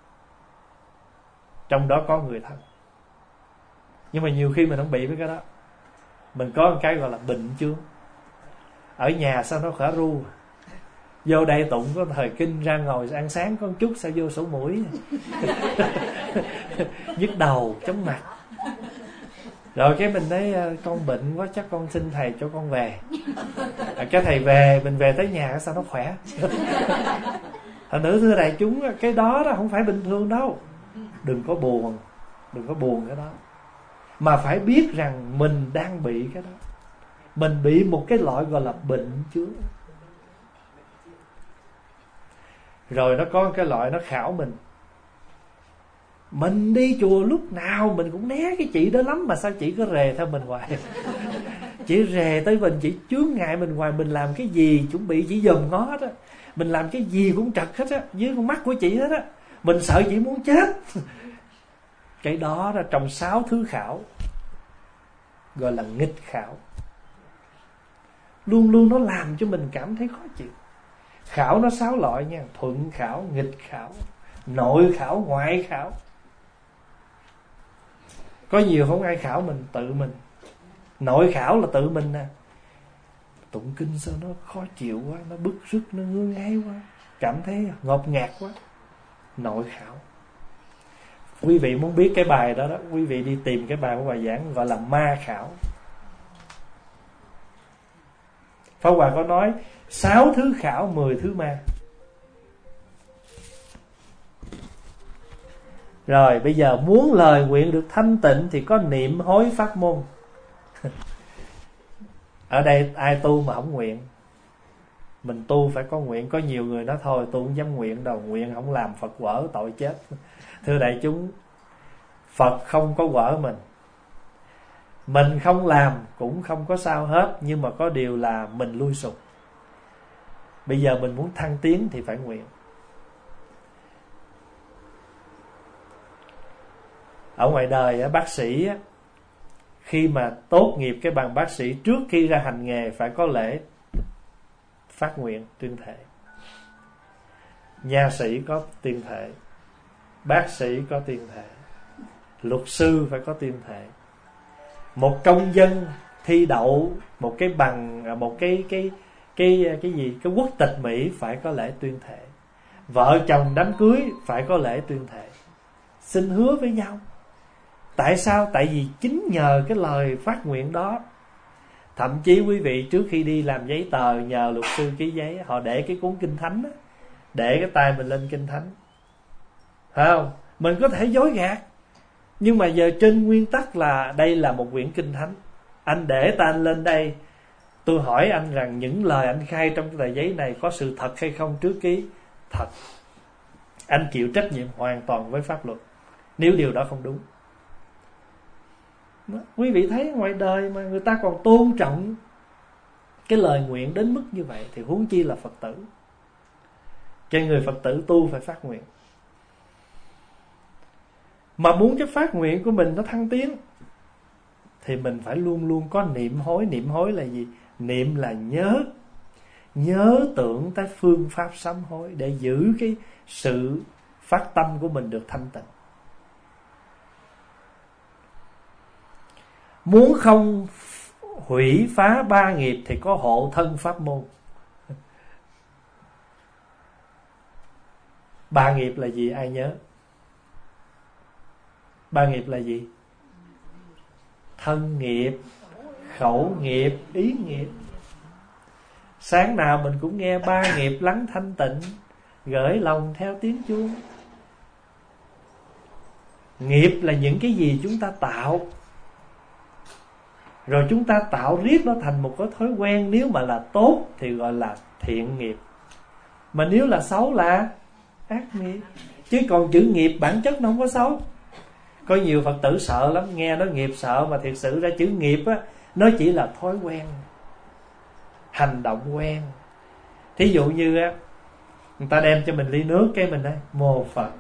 Trong đó có người thân. Nhưng mà nhiều khi mình không bị với cái đó. Mình có một cái gọi là bệnh chướng. Ở nhà sao nó khỏe ru, vô đây tụng có thời kinh, ra ngồi ăn sáng có một chút sao vô sổ mũi nhức đầu, chóng mặt. Rồi cái mình thấy con bệnh quá, chắc con xin thầy cho con về. Cái thầy về, mình về tới nhà sao nó khỏe. Thành nữ thưa đại chúng, cái đó không phải bình thường đâu. Đừng có buồn, đừng có buồn cái đó. Mà phải biết rằng mình đang bị cái đó. Mình bị một cái loại gọi là bệnh chướng. Rồi nó có cái loại nó khảo mình. Mình đi chùa lúc nào mình cũng né cái chị đó lắm, mà sao chị cứ rề theo mình hoài. Chị rề tới mình, chị chướng ngại mình hoài. Mình làm cái gì chuẩn bị chỉ dòm ngó hết á. Mình làm cái gì cũng trật hết á, dưới con mắt của chị hết á. Mình sợ chị muốn chết. Cái đó là trong 6 thứ khảo, gọi là nghịch khảo. Luôn luôn nó làm cho mình cảm thấy khó chịu. Khảo nó 6 loại nha. Thuận khảo, nghịch khảo, nội khảo, ngoại khảo. Có nhiều không ai khảo mình, tự mình. Nội khảo là tự mình nè. Tụng kinh sao nó khó chịu quá, nó bức rứt, nó ngứa ngáy quá, cảm thấy ngột ngạt quá. Nội khảo. Quý vị muốn biết cái bài đó đó, quý vị đi tìm cái bài của bài giảng gọi là ma khảo. Pháp Hòa có nói 6 thứ khảo, 10 thứ ma. Rồi bây giờ muốn lời nguyện được thanh tịnh thì có niệm hối pháp môn. Ở đây ai tu mà không nguyện? Mình tu phải có nguyện. Có nhiều người nói thôi tôi không dám nguyện đâu, nguyện không làm Phật quở tội chết. Thưa đại chúng, Phật không có quở mình. Mình không làm cũng không có sao hết. Nhưng mà có điều là mình lui sụp. Bây giờ mình muốn thăng tiến thì phải nguyện. Ở ngoài đời bác sĩ khi mà tốt nghiệp cái bằng bác sĩ, trước khi ra hành nghề phải có lễ phát nguyện tuyên thệ. Nha sĩ có tuyên thệ, bác sĩ có tuyên thệ, luật sư phải có tuyên thệ. Một công dân thi đậu một cái bằng, một cái gì, cái quốc tịch Mỹ phải có lễ tuyên thệ, vợ chồng đám cưới phải có lễ tuyên thệ, xin hứa với nhau. Tại sao? Tại vì chính nhờ cái lời phát nguyện đó. Thậm chí quý vị trước khi đi làm giấy tờ, nhờ luật sư ký giấy, họ để cái cuốn kinh thánh đó, để cái tay mình lên kinh thánh, phải không? Mình có thể dối gạt, nhưng mà giờ trên nguyên tắc là đây là một quyển kinh thánh, anh để tay anh lên đây, tôi hỏi anh rằng những lời anh khai trong cái tờ giấy này có sự thật hay không trước ký? Thật. Anh chịu trách nhiệm hoàn toàn với pháp luật nếu điều đó không đúng. Quý vị thấy ngoài đời mà người ta còn tôn trọng cái lời nguyện đến mức như vậy, thì huống chi là Phật tử. Cho người Phật tử tu phải phát nguyện. Mà muốn cái phát nguyện của mình nó thăng tiến thì mình phải luôn luôn có niệm hối. Niệm hối là gì? Niệm là nhớ tưởng tới phương pháp sám hối, để giữ cái sự phát tâm của mình được thanh tịnh. Muốn không hủy phá ba nghiệp thì có hộ thân pháp môn. Ba nghiệp là gì ai nhớ? Ba nghiệp là gì? Thân nghiệp, khẩu nghiệp, ý nghiệp. Sáng nào mình cũng nghe ba nghiệp lắng thanh tịnh, gửi lòng theo tiếng chuông. Nghiệp là những cái gì chúng ta tạo, rồi chúng ta tạo riết nó thành một cái thói quen. Nếu mà là tốt thì gọi là thiện nghiệp, mà nếu là xấu là ác nghiệp. Chứ còn chữ nghiệp bản chất nó không có xấu. Có nhiều Phật tử sợ lắm, nghe nói nghiệp sợ, mà thiệt sự ra chữ nghiệp á, nó chỉ là thói quen, hành động quen. Thí dụ như á, người ta đem cho mình ly nước, cái mình nói mô Phật.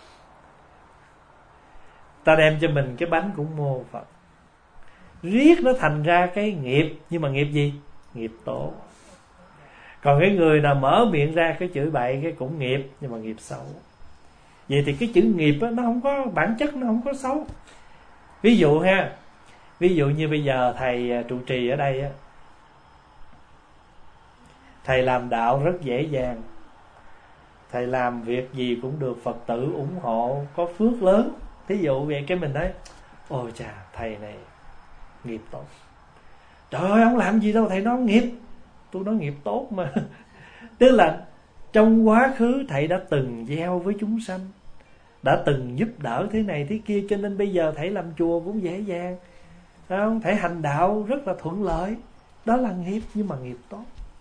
Ta đem cho mình cái bánh cũng mô Phật. Riết nó thành ra cái nghiệp. Nhưng mà nghiệp gì? Nghiệp tốt. Còn cái người nào mở miệng ra cái chửi bậy, cái cũng nghiệp, nhưng mà nghiệp xấu. Vậy thì cái chữ nghiệp á, nó không có bản chất, nó không có xấu. Ví dụ ha, ví dụ như bây giờ thầy trụ trì ở đây á, thầy làm đạo rất dễ dàng, thầy làm việc gì cũng được Phật tử ủng hộ, có phước lớn. Thí dụ vậy cái mình nói ôi chà, thầy này nghiệp tốt. Trời ơi, ông làm gì đâu thầy nói nghiệp. Tôi nói nghiệp tốt mà. Tức là trong quá khứ thầy đã từng gieo với chúng sanh, đã từng giúp đỡ thế này thế kia, cho nên bây giờ thầy làm chùa cũng dễ dàng, không? Thầy hành đạo rất là thuận lợi. Đó là nghiệp, nhưng mà nghiệp tốt.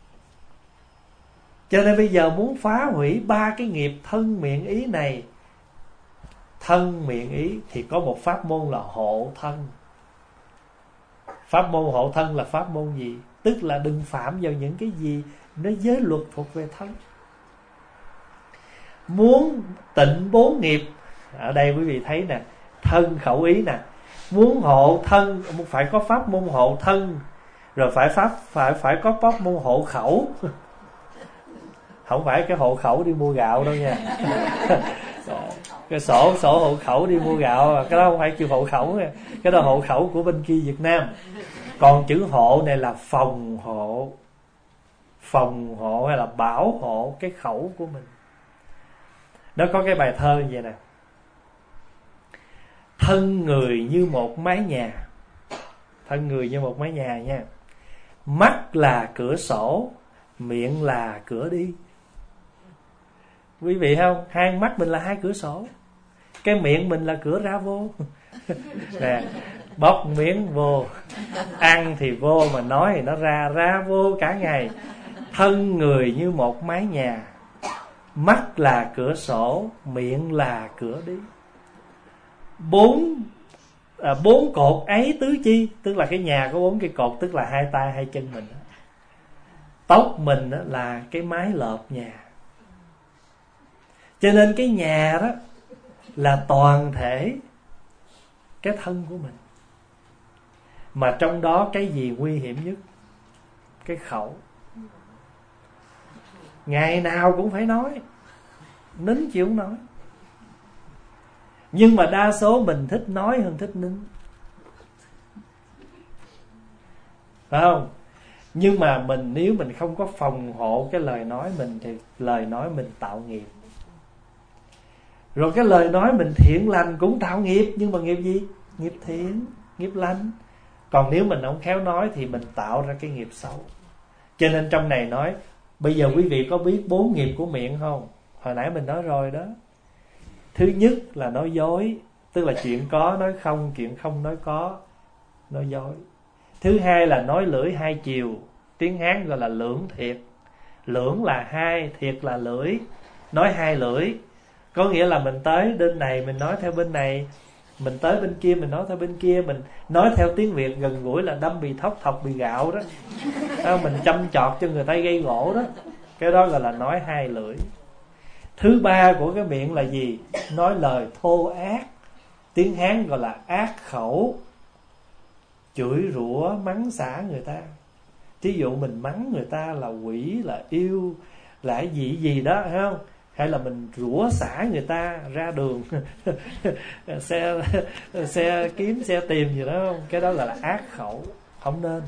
Cho nên bây giờ muốn phá hủy ba cái nghiệp thân miệng ý này, thân miệng ý, thì có một pháp môn là hộ thân. Pháp môn hộ thân là pháp môn gì? Tức là đừng phạm vào những cái gì nó giới luật thuộc về thân. Muốn tịnh bốn nghiệp, ở đây quý vị thấy nè, thân khẩu ý nè. Muốn hộ thân phải có pháp môn hộ thân, rồi phải có pháp môn hộ khẩu. Không phải cái hộ khẩu đi mua gạo đâu nha. Cái sổ hộ khẩu đi mua gạo, cái đó không phải kêu hộ khẩu. Cái đó hộ khẩu của bên kia Việt Nam. Còn chữ hộ này là phòng hộ. Phòng hộ hay là bảo hộ cái khẩu của mình. Nó có cái bài thơ như vậy nè: thân người như một mái nhà. Thân người như một mái nhà nha. Mắt là cửa sổ, miệng là cửa đi. Quý vị không? Hai mắt mình là hai cửa sổ, cái miệng mình là cửa ra vô. Nè, bóc miếng vô, ăn thì vô, mà nói thì nó ra vô cả ngày. Thân người như một mái nhà, mắt là cửa sổ, miệng là cửa đi. Bốn cột ấy tứ chi, tức là cái nhà có bốn cái cột, tức là hai tay hai chân mình. Tóc mình là cái mái lợp nhà. Cho nên cái nhà đó là toàn thể cái thân của mình. Mà trong đó cái gì nguy hiểm nhất? Cái khẩu. Ngày nào cũng phải nói, nín chịu không nói. Nhưng mà đa số mình thích nói hơn thích nín. phải không? Nhưng mà nếu mình không có phòng hộ cái lời nói mình thì lời nói mình tạo nghiệp. Rồi cái lời nói mình thiện lành cũng tạo nghiệp, nhưng mà nghiệp gì? Nghiệp thiện, nghiệp lành. Còn nếu mình không khéo nói thì mình tạo ra cái nghiệp xấu. Cho nên trong này nói, bây giờ quý vị có biết 4 nghiệp của miệng không? Hồi nãy mình nói rồi đó. Thứ nhất là nói dối, tức là chuyện có nói không, chuyện không nói có, nói dối. Thứ hai là nói lưỡi hai chiều, tiếng Hán gọi là lưỡng thiệt. Lưỡng là hai, thiệt là lưỡi. Nói hai lưỡi, có nghĩa là mình tới bên này mình nói theo bên này, mình tới bên kia mình nói theo bên kia. Mình nói theo tiếng Việt gần gũi là đâm bì thóc thọc bì gạo đó. Mình chăm chọt cho người ta gây gỗ đó. Cái đó gọi là nói hai lưỡi. Thứ ba của cái miệng là gì? Nói lời thô ác, tiếng Hán gọi là ác khẩu. Chửi rủa mắng xả người ta. Thí dụ mình mắng người ta là quỷ, là yêu, là gì gì đó, thấy không? Hay là mình rủa xả người ta ra đường xe kiếm xe tìm gì đó không? Cái đó là ác khẩu, không nên.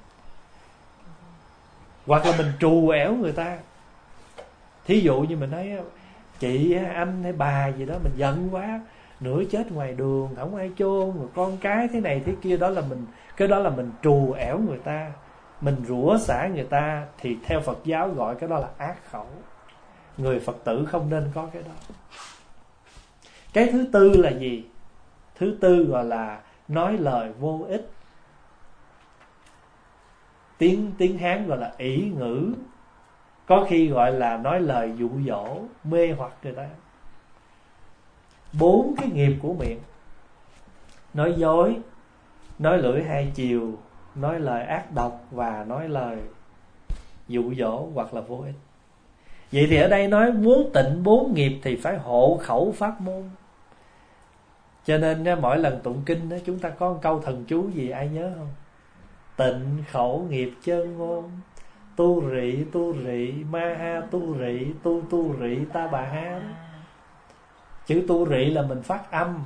Hoặc là mình trù ẻo người ta. Thí dụ như mình nói chị, anh hay bà gì đó, mình giận quá, nửa chết ngoài đường, không ai chôn, rồi con cái thế này thế kia, đó là mình, cái đó là mình trù ẻo người ta, mình rủa xả người ta, thì theo Phật giáo gọi cái đó là ác khẩu. Người Phật tử không nên có cái đó. Cái thứ tư là gì? Thứ tư gọi là nói lời vô ích. Tiếng Hán gọi là ỷ ngữ. Có khi gọi là nói lời dụ dỗ, mê hoặc người ta. 4 cái nghiệp của miệng: nói dối, nói lưỡi hai chiều, nói lời ác độc và nói lời dụ dỗ hoặc là vô ích. Vậy thì ở đây nói muốn tịnh 4 nghiệp thì phải hộ khẩu pháp môn. Cho nên mỗi lần tụng kinh đó, chúng ta có một câu thần chú gì ai nhớ không? Tịnh khẩu nghiệp chân ngôn, tu rị ma ha tu rị ta bà ha. Chữ tu rị là mình phát âm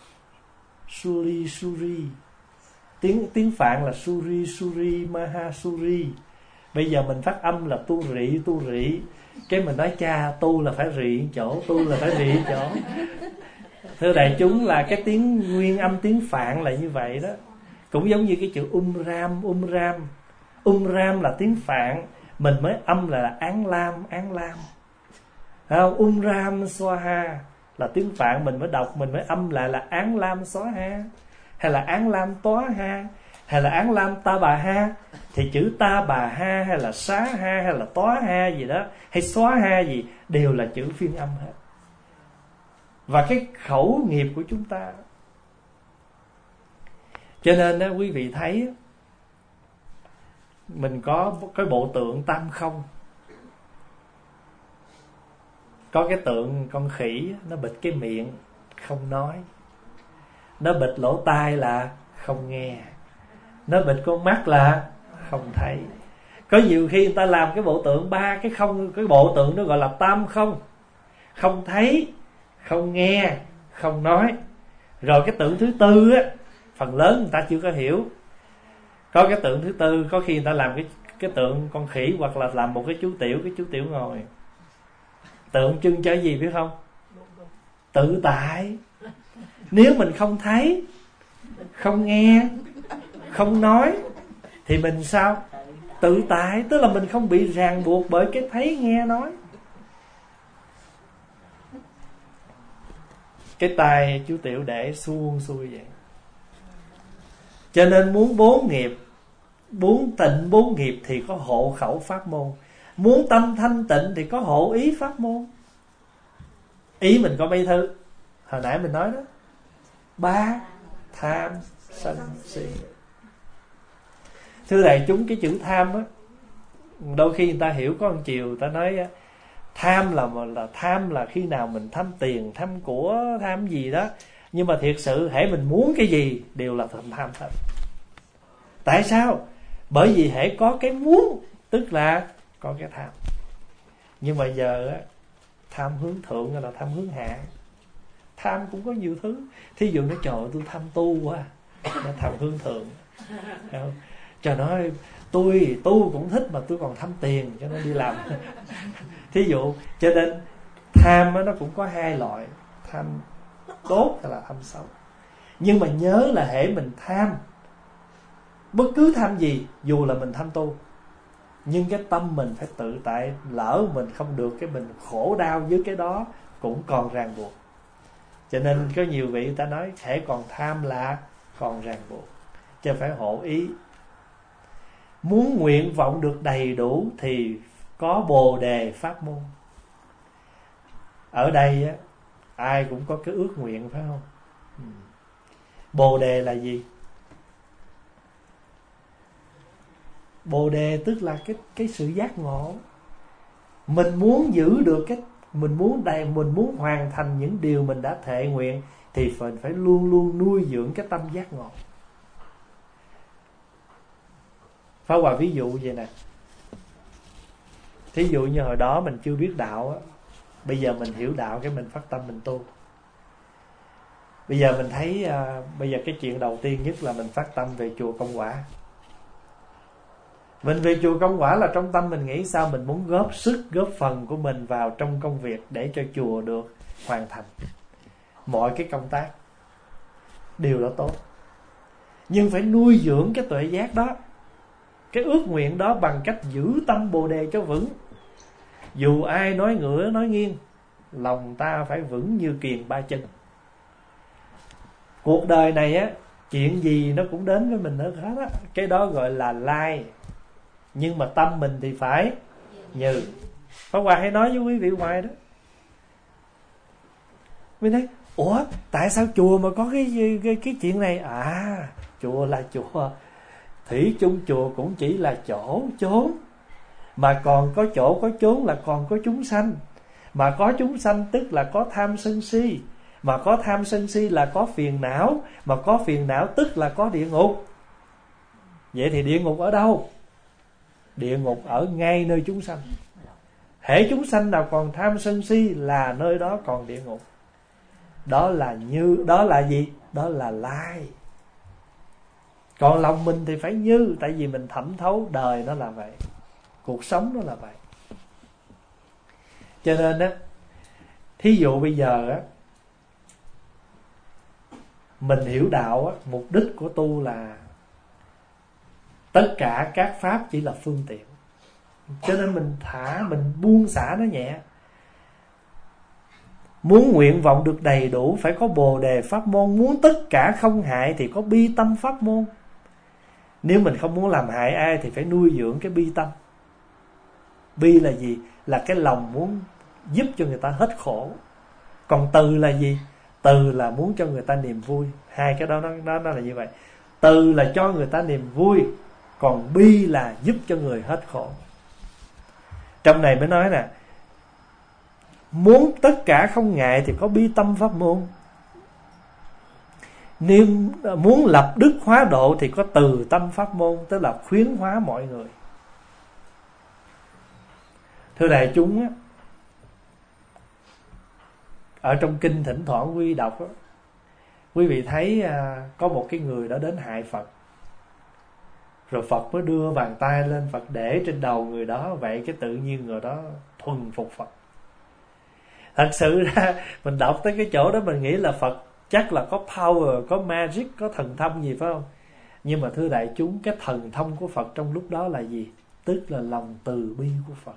suri. Tiếng Phạn là suri maha suri. Bây giờ mình phát âm là tu rị. Cái mình nói cha, tu là phải rị chỗ, tu là phải rị chỗ. Thưa đại chúng, là cái tiếng nguyên âm tiếng Phạn là như vậy đó. Cũng giống như cái chữ ram là tiếng Phạn, mình mới âm là án lam. Không? Ram swaha là tiếng Phạn, mình mới đọc, mình mới âm lại là án lam swaha, hay là án lam tóa ha, hay là án lam ta bà ha. Thì chữ ta bà ha, hay là xá ha, hay là tóa ha gì đó, hay xóa ha gì, đều là chữ phiên âm hết. Và cái khẩu nghiệp của chúng ta. Cho nên đó, quý vị thấy mình có cái bộ tượng tam không. Có cái tượng con khỉ, nó bịt cái miệng không nói, nó bịt lỗ tai là không nghe, nó bịt con mắt là không thấy. Có nhiều khi người ta làm cái bộ tượng 3 cái không, cái bộ tượng nó gọi là tam không: không thấy, không nghe, không nói. Rồi cái tượng thứ tư á, phần lớn người ta chưa có hiểu. Có cái tượng thứ tư, có khi người ta làm cái tượng con khỉ, hoặc là làm một cái chú tiểu ngồi. Tượng trưng cho gì biết không? Tự tại. Nếu mình không thấy, không nghe, không nói thì mình sao? Tự tại, tức là mình không bị ràng buộc bởi cái thấy nghe nói. Cái tay chú tiểu để suông xuôi vậy. Cho nên muốn 4 nghiệp, muốn tịnh 4 nghiệp thì có hộ khẩu pháp môn. Muốn tâm thanh tịnh thì có hộ ý pháp môn. Ý mình có mấy thứ? Hồi nãy mình nói đó: 3, tham, sân, si. Thưa đại chúng, cái chữ tham á, đôi khi người ta hiểu có một chiều, người ta nói tham là khi nào mình tham tiền, tham của, tham gì đó. Nhưng mà thiệt sự hễ mình muốn cái gì đều là tham thật. Tại sao? Bởi vì hễ có cái muốn tức là có cái tham. Nhưng mà giờ á, tham hướng thượng hay là tham hướng hạ? Tham cũng có nhiều thứ. Thí dụ nó trời tôi tham tu quá, nó tham hướng thượng. Trời nói tôi tu cũng thích mà tôi còn tham tiền cho nên đi làm. Thí dụ, cho nên tham nó cũng có hai loại, tham tốt hay là tham xấu. Nhưng mà nhớ là hễ mình tham, bất cứ tham gì, dù là mình tham tu, nhưng cái tâm mình phải tự tại. Lỡ mình không được cái mình khổ đau với cái đó cũng còn ràng buộc. Cho nên có nhiều vị ta nói hễ còn tham là còn ràng buộc, chứ phải hộ ý. Muốn nguyện vọng được đầy đủ thì có bồ đề pháp môn. Ở đây á, ai cũng có cái ước nguyện phải không? Bồ đề là gì? Bồ đề tức là cái sự giác ngộ. Mình muốn giữ được mình muốn hoàn thành những điều mình đã thệ nguyện thì mình phải luôn luôn nuôi dưỡng cái tâm giác ngộ. Phá Hòa ví dụ vậy nè. Thí dụ như hồi đó mình chưa biết đạo á, bây giờ mình hiểu đạo cái mình phát tâm mình tu. Bây giờ mình thấy bây giờ cái chuyện đầu tiên nhất là mình phát tâm về chùa Công Quả. Mình về chùa Công Quả là trong tâm mình nghĩ sao mình muốn góp sức, góp phần của mình vào trong công việc để cho chùa được hoàn thành mọi cái công tác. Điều đó tốt. Nhưng phải nuôi dưỡng cái tuệ giác đó, cái ước nguyện đó bằng cách giữ tâm bồ đề cho vững. Dù ai nói ngửa nói nghiêng, lòng ta phải vững như kiềng ba chân. Cuộc đời này á, chuyện gì nó cũng đến với mình hết á. Cái đó gọi là lai. Nhưng mà tâm mình thì phải như. Pháp Hòa hay nói với quý vị hoài đó. Mình nói ủa tại sao chùa mà có cái chuyện này? À, chùa là chùa, thủy chung chùa cũng chỉ là chỗ chốn, mà còn có chỗ có chốn là còn có chúng sanh. Mà có chúng sanh tức là có tham sân si, mà có tham sân si là có phiền não, mà có phiền não tức là có địa ngục. Vậy thì địa ngục ở đâu? Địa ngục ở ngay nơi chúng sanh. Hễ chúng sanh nào còn tham sân si là nơi đó còn địa ngục. Đó là gì? Đó là lai. Còn lòng mình thì phải như, tại vì mình thẩm thấu đời nó là vậy, cuộc sống nó là vậy. Cho nên á, thí dụ bây giờ á, mình hiểu đạo á, mục đích của tu là tất cả các pháp chỉ là phương tiện. Cho nên mình buông xả nó nhẹ. Muốn nguyện vọng được đầy đủ phải có bồ đề pháp môn. Muốn tất cả không hại thì có bi tâm pháp môn. Nếu mình không muốn làm hại ai thì phải nuôi dưỡng cái bi tâm. Bi là gì? Là cái lòng muốn giúp cho người ta hết khổ. Còn từ là gì? Từ là muốn cho người ta niềm vui. Hai cái đó nó là như vậy. Từ là cho người ta niềm vui, còn bi là giúp cho người hết khổ. Trong này mới nói nè, muốn tất cả không ngại thì có bi tâm pháp môn. Nếu muốn lập đức hóa độ thì có từ tâm pháp môn, tức là khuyến hóa mọi người. Thưa đại chúng á, ở trong kinh thỉnh thoảng quý đọc á, quý vị thấy có một cái người đó đến hại Phật. Rồi Phật mới đưa bàn tay lên, Phật để trên đầu người đó. Vậy cái tự nhiên người đó thuần phục Phật. Thật sự ra mình đọc tới cái chỗ đó mình nghĩ là Phật chắc là có power, có magic, có thần thông gì phải không? Nhưng mà thưa đại chúng, cái thần thông của Phật trong lúc đó là gì? Tức là lòng từ bi của Phật.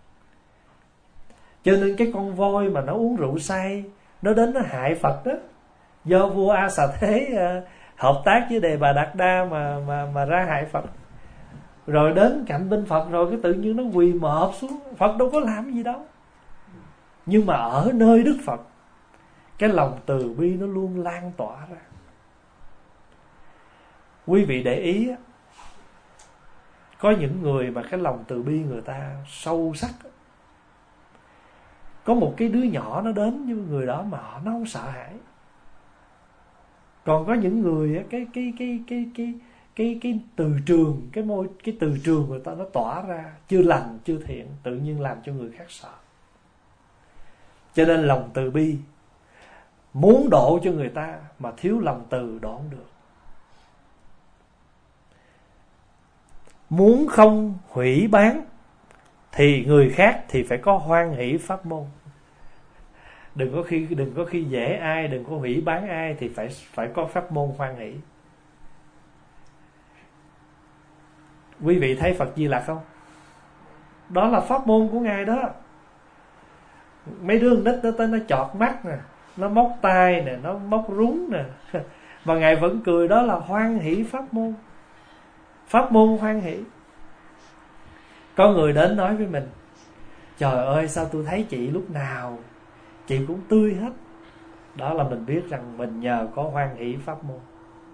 Cho nên cái con voi mà nó uống rượu say, nó đến nó hại Phật đó, do vua A Xà Thế hợp tác với Đề Bà Đạt Đa mà ra hại Phật. Rồi đến cạnh bên Phật rồi cái tự nhiên nó quỳ mọp xuống. Phật đâu có làm gì đâu. Nhưng mà ở nơi Đức Phật, cái lòng từ bi nó luôn lan tỏa ra. Quý vị để ý, có những người mà cái lòng từ bi người ta sâu sắc. Có một cái đứa nhỏ nó đến với người đó mà nó không sợ hãi. Còn có những người cái từ trường, cái từ trường người ta nó tỏa ra chưa lành, chưa thiện, tự nhiên làm cho người khác sợ. Cho nên lòng từ bi, muốn độ cho người ta mà thiếu lòng từ độ không được. Muốn không hủy bán thì người khác thì phải có hoan hỷ pháp môn. Đừng có khi dễ ai, đừng có hủy bán ai, thì phải có pháp môn hoan hỷ. Quý vị thấy Phật Di Lặc không? Đó là pháp môn của Ngài đó. Mấy đứa nít nó tới nó chọt mắt nè, nó móc tai nè, nó móc rúng nè, mà Ngài vẫn cười. Đó là hoan hỷ pháp môn. Pháp môn hoan hỷ. Có người đến nói với mình: trời ơi, sao tôi thấy chị lúc nào chị cũng tươi hết. Đó là mình biết rằng mình nhờ có hoan hỷ pháp môn.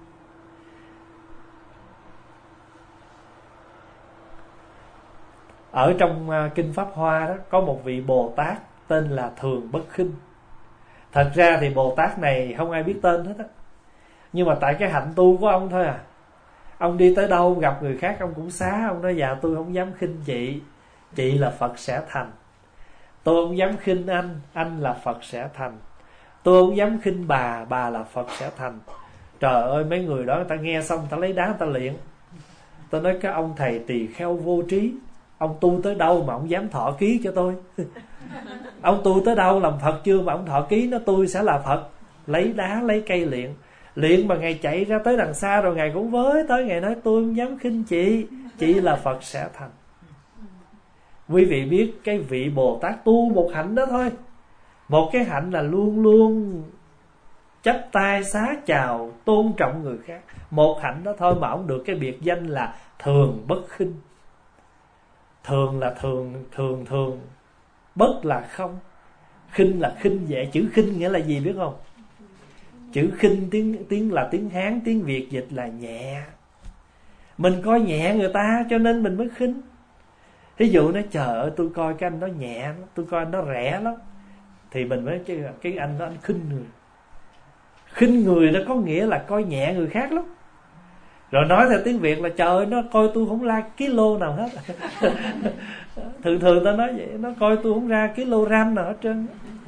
Ở trong Kinh Pháp Hoa đó, có một vị Bồ Tát tên là Thường Bất Khinh. Thật ra thì Bồ Tát này không ai biết tên hết á, nhưng mà tại cái hạnh tu của ông thôi à. Ông đi tới đâu gặp người khác ông cũng xá. Ông nói: dạ tôi không dám khinh chị là Phật sẽ thành. Tôi không dám khinh anh là Phật sẽ thành. Tôi không dám khinh bà là Phật sẽ thành. Trời ơi, mấy người đó người ta nghe xong người ta lấy đá người ta luyện. Tôi nói: cái ông thầy tỳ kheo vô trí, ông tu tới đâu mà ông dám thọ ký cho tôi? Ông tu tới đâu làm Phật chưa mà ông thọ ký nó tôi sẽ là Phật? Lấy đá lấy cây luyện mà Ngài chạy ra tới đằng xa rồi Ngài cũng với tới, Ngài nói: tôi không dám khinh chị là Phật sẽ thành. Quý vị biết cái vị Bồ Tát tu một hạnh đó thôi. Một cái hạnh là luôn luôn chắp tay xá chào, tôn trọng người khác. Một hạnh đó thôi mà ông được cái biệt danh là Thường Bất Khinh. Thường là thường, bất là không, khinh là khinh dễ. Chữ khinh nghĩa là gì biết không? Chữ khinh tiếng là tiếng Hán, tiếng Việt dịch là nhẹ. Mình coi nhẹ người ta cho nên mình mới khinh. Ví dụ nói: trời ơi, tôi coi cái anh đó nhẹ lắm, tôi coi anh đó rẻ lắm, thì mình mới cái anh đó anh khinh người. Khinh người nó có nghĩa là coi nhẹ người khác lắm. Rồi nói theo tiếng Việt là: trời ơi, nó coi tôi không ra kilo nào hết. Thường ta nói vậy, nó coi tôi không ra kg nào hết trơn.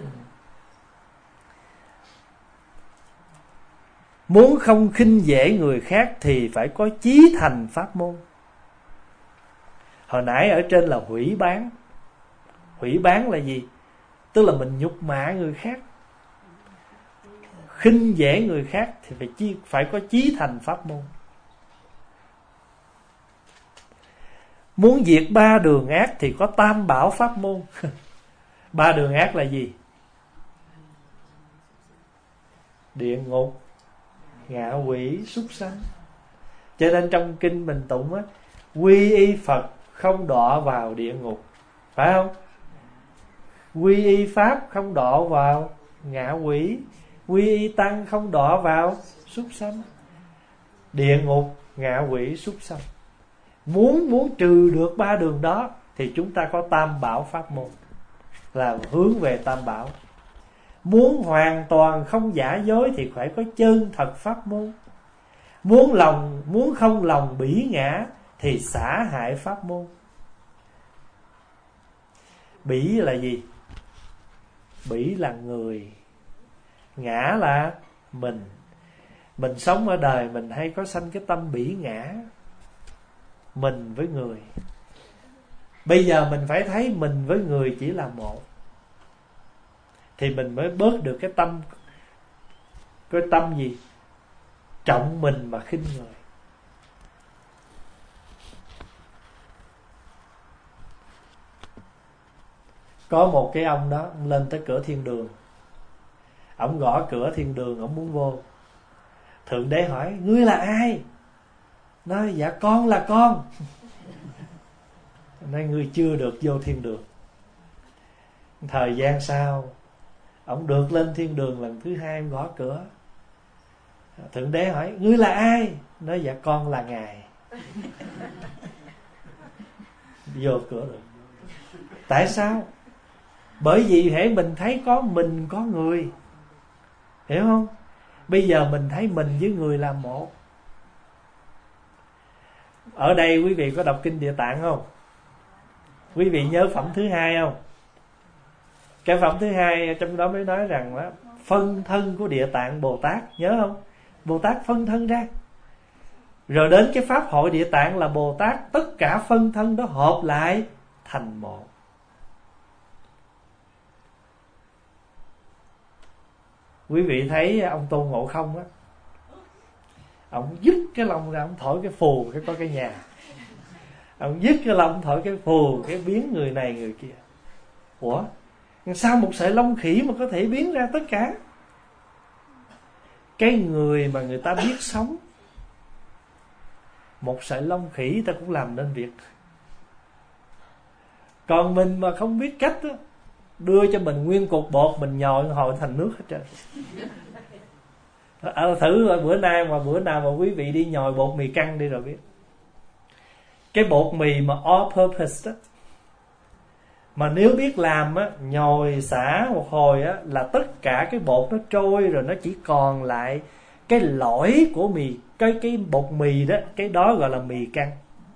Muốn không khinh dễ người khác thì phải có chí thành pháp môn. Hồi nãy ở trên là hủy bán. Hủy bán là gì? Tức là mình nhục mạ người khác. Khinh dễ người khác thì phải có chí thành pháp môn. Muốn diệt ba đường ác thì có tam bảo pháp môn. Ba đường ác là gì? Địa ngục, ngạ quỷ, súc sanh. Cho nên trong kinh mình tụng á: quy y Phật không đọa vào địa ngục, phải không? Quy y Pháp không đọa vào ngạ quỷ, quy y Tăng không đọa vào súc sanh. Địa ngục, ngạ quỷ, súc sanh. Muốn trừ được ba đường đó thì chúng ta có tam bảo pháp môn, là hướng về tam bảo. Muốn hoàn toàn không giả dối thì phải có chân thật pháp môn. Muốn không lòng bỉ ngã thì xả hại pháp môn. Bỉ là gì? Bỉ là người, ngã là mình. Mình sống ở đời mình hay có sanh cái tâm bỉ ngã, mình với người. Bây giờ mình phải thấy mình với người chỉ là một, thì mình mới bớt được cái tâm gì? Trọng mình mà khinh người. Có một cái ông đó, ông lên tới cửa thiên đường. Ông gõ cửa thiên đường, ông muốn vô. Thượng đế hỏi: ngươi là ai? Nói: dạ con là con. Nói: ngươi chưa được vô thiên đường. Thời gian sau, ông được lên thiên đường lần thứ hai, ông gõ cửa. Thượng đế hỏi: ngươi là ai? Nói: dạ con là Ngài. Vô cửa được. Tại sao? Bởi vì hễ mình thấy có mình có người, hiểu không? Bây giờ mình thấy mình với người là một. Ở đây quý vị có đọc kinh Địa Tạng không? Quý vị nhớ phẩm thứ hai không? Cái phẩm thứ hai trong đó mới nói rằng đó, phân thân của Địa Tạng Bồ Tát, nhớ không? Bồ Tát phân thân ra, Rồi đến cái pháp hội Địa Tạng là Bồ Tát, tất cả phân thân đó hợp lại thành một. Quý vị thấy ông Tôn Ngộ Không á, ông dứt cái lông ra, ông thổi cái phù cái có cái nhà. Ông dứt cái lông thổi cái phù cái biến người này người kia. Ủa, sao một sợi lông khỉ mà có thể biến ra tất cả? Cái người mà người ta biết sống, một sợi lông khỉ ta cũng làm nên việc. Còn mình mà không biết cách đó, đưa cho mình nguyên cục bột, mình nhồi hồi thành nước hết trơn. Thử rồi bữa nào mà quý vị đi nhồi bột mì căn đi rồi biết. Cái bột mì mà all purpose đó, mà nếu biết làm á, nhồi xả một hồi á, là tất cả cái bột nó trôi rồi, nó chỉ còn lại cái lõi của mì, cái bột mì đó, cái đó gọi là mì căn.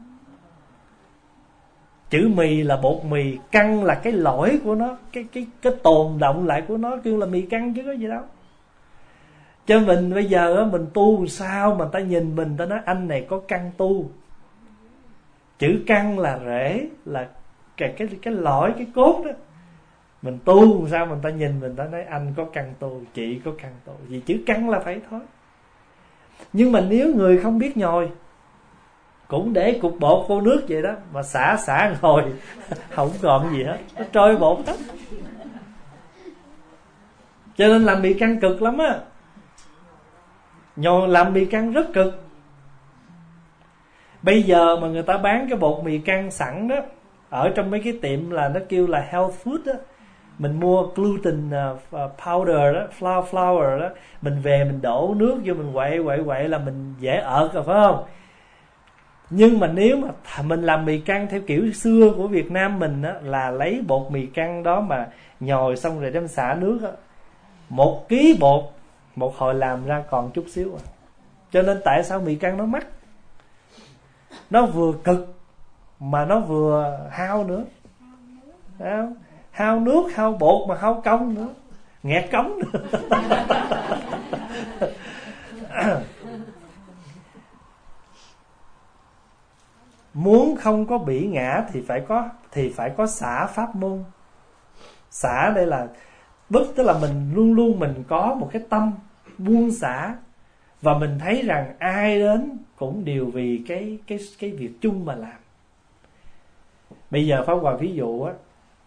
Chữ mì là bột mì, căn là cái lõi của nó, cái tồn động lại của nó, kêu là mì căn chứ có gì đâu. Cho mình bây giờ á, mình tu sao mà ta nhìn mình ta nói anh này có căn tu. Chữ căn là rễ, là cái lõi, cái cốt đó. Mình tu sao mình ta nhìn mình ta nói anh có căn tu, chị có căn tu. Vì chữ căn là phải thôi. Nhưng mà nếu người không biết nhồi, cũng để cục bột vô nước vậy đó, mà xả ngồi không còn gì hết, nó trôi bột hết. Cho nên làm mì căn cực lắm á. Nhồi làm mì căn rất cực. Bây giờ mà người ta bán cái bột mì căn sẵn đó, ở trong mấy cái tiệm là nó kêu là health food đó, mình mua gluten powder đó, flour đó, mình về mình đổ nước vô mình quậy là mình dễ ợt rồi phải không? Nhưng mà nếu mà mình làm mì căn theo kiểu xưa của Việt Nam mình á, là lấy bột mì căn đó mà nhồi xong rồi đem xả nước á, 1 ký bột một hồi làm ra còn chút xíu à. Cho nên tại sao mì căn nó mắc? Nó vừa cực mà nó vừa hao nữa. Thấy không? Hao nước, hao bột mà hao công nữa, nghẹt cống nữa. Muốn không có bỉ ngã thì phải có xả pháp môn. Xả đây là tức là mình luôn luôn mình có một cái tâm buông xả, và mình thấy rằng ai đến cũng đều vì cái việc chung mà làm. Bây giờ Pháp Hòa ví dụ á,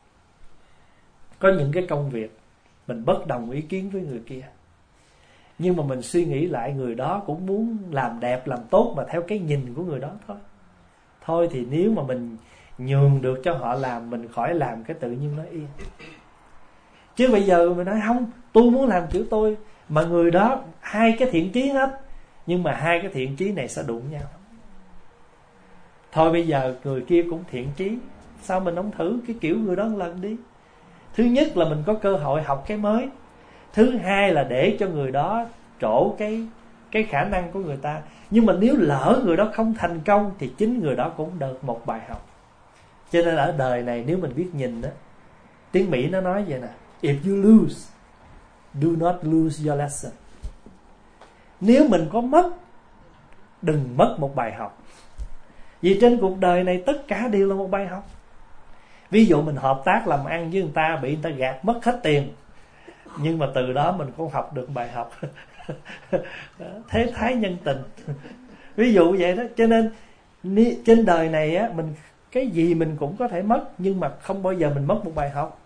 có những cái công việc mình bất đồng ý kiến với người kia, nhưng mà mình suy nghĩ lại người đó cũng muốn làm đẹp làm tốt mà theo cái nhìn của người đó thôi thì nếu mà mình nhường được cho họ làm, mình khỏi làm cái tự nhiên nó yên. Chứ bây giờ mình nói không, tôi muốn làm kiểu tôi, mà người đó hai cái thiện chí hết, nhưng mà hai cái thiện chí này sẽ đụng nhau. Thôi bây giờ người kia cũng thiện chí, sao mình không thử cái kiểu người đó một lần đi. Thứ nhất là mình có cơ hội học cái mới, thứ hai là để cho người đó trổ cái khả năng của người ta. Nhưng mà nếu lỡ người đó không thành công thì chính người đó cũng được một bài học. Cho nên ở đời này nếu mình biết nhìn đó, tiếng Mỹ nó nói vậy nè: if you lose, do not lose your lesson. Nếu mình có mất, đừng mất một bài học. Vì trên cuộc đời này tất cả đều là một bài học. Ví dụ mình hợp tác làm ăn với người ta, bị người ta gạt mất hết tiền, nhưng mà từ đó mình cũng học được bài học. Thế thái nhân tình. Ví dụ vậy đó. Cho nên trên đời này á, mình cái gì mình cũng có thể mất, nhưng mà không bao giờ mình mất một bài học.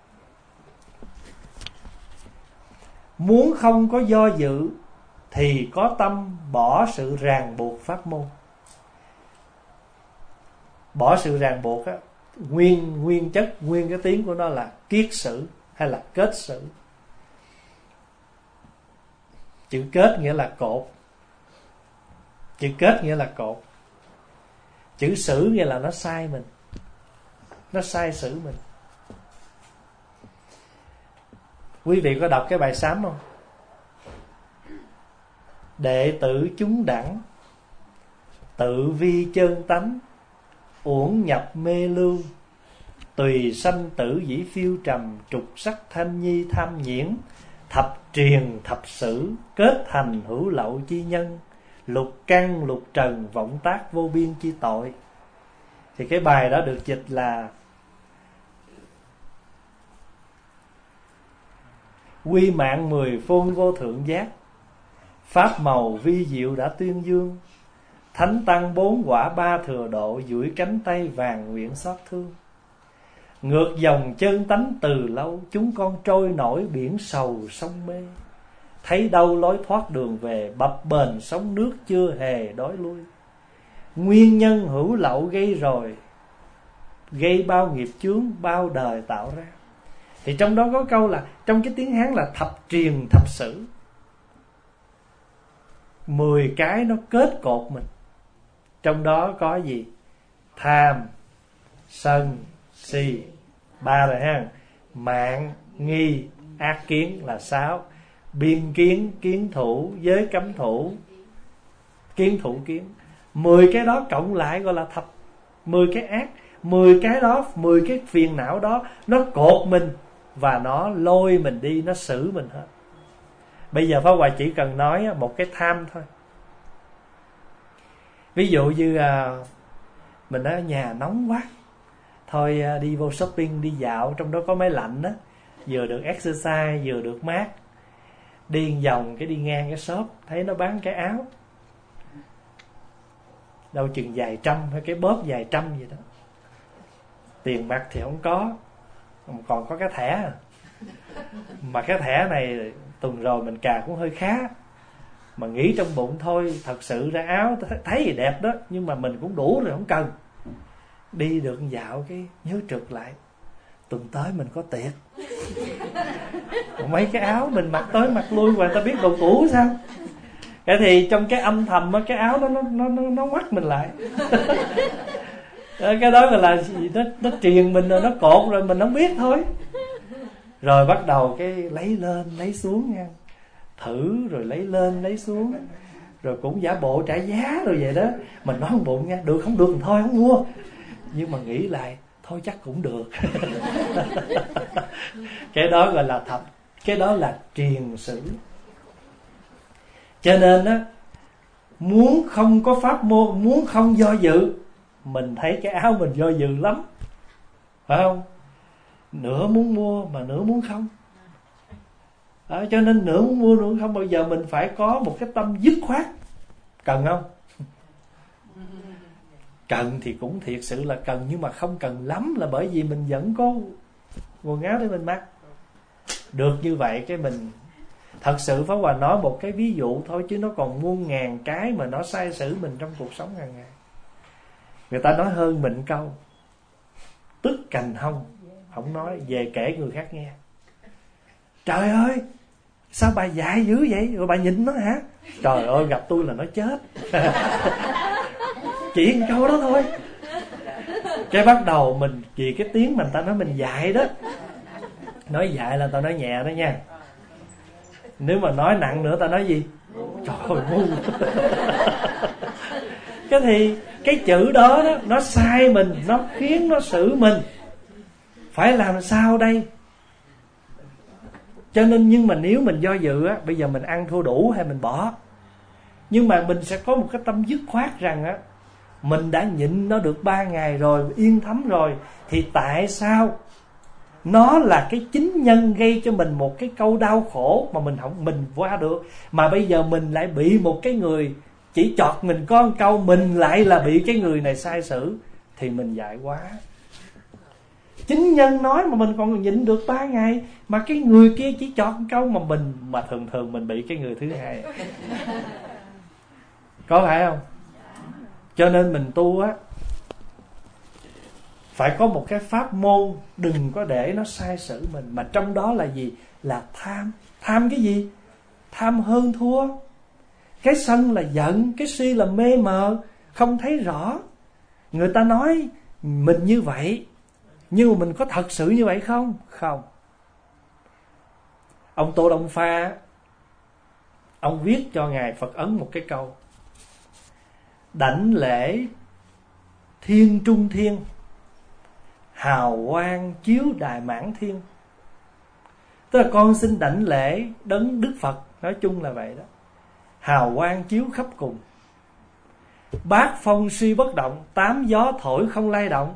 Muốn không có do dự thì có tâm bỏ sự ràng buộc pháp môn. Bỏ sự ràng buộc á, nguyên chất, nguyên cái tiếng của nó là kiết sử hay là kết sử. Chữ kết nghĩa là cột. Chữ kết nghĩa là cột. Chữ sử nghĩa là nó sai mình, nó sai sử mình. Quý vị có đọc cái bài sám không? Đệ tử chúng đẳng, tự vi chân tánh, uổng nhập mê lưu, tùy sanh tử dĩ phiêu trầm, trục sắc thanh nhi tham nhiễn, thập truyền thập sử, kết thành hữu lậu chi nhân, lục căn lục trần vọng tác vô biên chi tội. Thì cái bài đó được dịch là quy mạng 10 phương vô thượng giác, pháp màu vi diệu đã tuyên dương, thánh tăng 4 quả 3 thừa độ, duỗi cánh tay vàng nguyện xót thương. Ngược dòng chân tánh từ lâu, chúng con trôi nổi biển sầu sông mê, thấy đâu lối thoát đường về, bập bềnh sóng nước chưa hề đói lui. Nguyên nhân hữu lậu gây rồi, gây bao nghiệp chướng bao đời tạo ra. Thì trong đó có câu là, trong cái tiếng Hán là thập triền thập sử, 10 cái nó kết cột mình. Trong đó có gì? Tham, sân, si, 3 rồi ha. Mạng, nghi, ác kiến là 6. Biên kiến, kiến thủ, giới cấm thủ, kiến thủ kiến. 10 cái đó cộng lại gọi là thập. 10 cái ác, 10 cái đó, 10 cái phiền não đó, nó cột mình và nó lôi mình đi, nó xử mình hết. Bây giờ Pháp Hòa chỉ cần nói một cái tham thôi. Ví dụ như mình ở nhà nóng quá, thôi đi vô shopping, đi dạo, trong đó có máy lạnh á, vừa được exercise vừa được mát. Đi vòng cái đi ngang cái shop, thấy nó bán cái áo đâu chừng vài trăm, hay cái bóp vài trăm gì đó. Tiền mặt thì không có, còn có cái thẻ. Mà cái thẻ này tuần rồi mình cà cũng hơi khá, mà nghĩ trong bụng thôi, thật sự ra áo thấy thì đẹp đó, nhưng mà mình cũng đủ rồi, không cần. Đi được dạo cái nhớ trượt lại, tuần tới mình có tiệc. Mấy cái áo mình mặc tới mặc lui và người ta biết đồ cũ sao. Cái thì trong cái âm thầm cái áo nó quắt mình lại. Cái đó là nó truyền mình rồi, nó cột rồi mình không biết thôi. Rồi bắt đầu cái lấy lên lấy xuống nha, thử rồi lấy lên lấy xuống, rồi cũng giả bộ trả giá rồi vậy đó. Mình nói không bụng nha, được không được thì thôi không mua. Nhưng mà nghĩ lại thôi chắc cũng được. Cái đó gọi là thập, cái đó là triền sử. Cho nên á, muốn không có pháp môn, muốn không do dự, mình thấy cái áo mình do dự lắm, phải không? Nửa muốn mua mà nửa muốn không. Cho nên nửa muốn mua nửa muốn không, bao giờ mình phải có một cái tâm dứt khoát. Cần không? Cần thì cũng thiệt sự là cần, nhưng mà không cần lắm, là bởi vì mình vẫn có quần áo để mình mặc. Được như vậy cái mình thật sự Pháp Hòa nói một cái ví dụ thôi, chứ nó còn muôn ngàn cái mà nó sai sử mình trong cuộc sống hàng ngày. Người ta nói hơn mình câu tức cành hông, không nói, về kể người khác nghe. Trời ơi, sao bà dại dữ vậy? Rồi bà nhịn nó hả? Trời ơi, gặp tôi là nó chết. Chỉ một câu đó thôi. Cái bắt đầu mình, vì cái tiếng mình ta nói mình dại đó. Nói dại là tao nói nhẹ đó nha. Nếu mà nói nặng nữa ta nói gì? Trời ơi, ngu. Cái thì cái chữ đó, nó sai mình, nó khiến nó xử mình. Phải làm sao đây? Cho nên, nhưng mà nếu mình do dự á, bây giờ mình ăn thua đủ hay mình bỏ. Nhưng mà mình sẽ có một cái tâm dứt khoát rằng á, mình đã nhịn nó được 3 ngày rồi, yên thấm rồi, thì tại sao nó là cái chính nhân gây cho mình một cái câu đau khổ mà mình qua được, mà bây giờ mình lại bị một cái người chỉ chọt mình có một câu, mình lại là bị cái người này sai xử, thì mình dại quá. Chính nhân nói mà mình còn nhịn được 3 ngày, mà cái người kia chỉ chọt một câu mà thường mình bị cái người thứ hai. Có phải không? Cho nên mình tu á, phải có một cái pháp môn, đừng có để nó sai sử mình. Mà trong đó là gì? Là tham. Tham cái gì? Tham hơn thua. Cái sân là giận, cái si là mê mờ, không thấy rõ. Người ta nói mình như vậy, nhưng mà mình có thật sự như vậy không? Không. Ông Tô Đông Pha, ông viết cho Ngài Phật Ấn một cái câu: đảnh lễ thiên trung thiên, hào quang chiếu đại mãn thiên. Tức là con xin đảnh lễ đấng Đức Phật, nói chung là vậy đó. Hào quang chiếu khắp cùng, Bát phong suy bất động, tám gió thổi không lay động.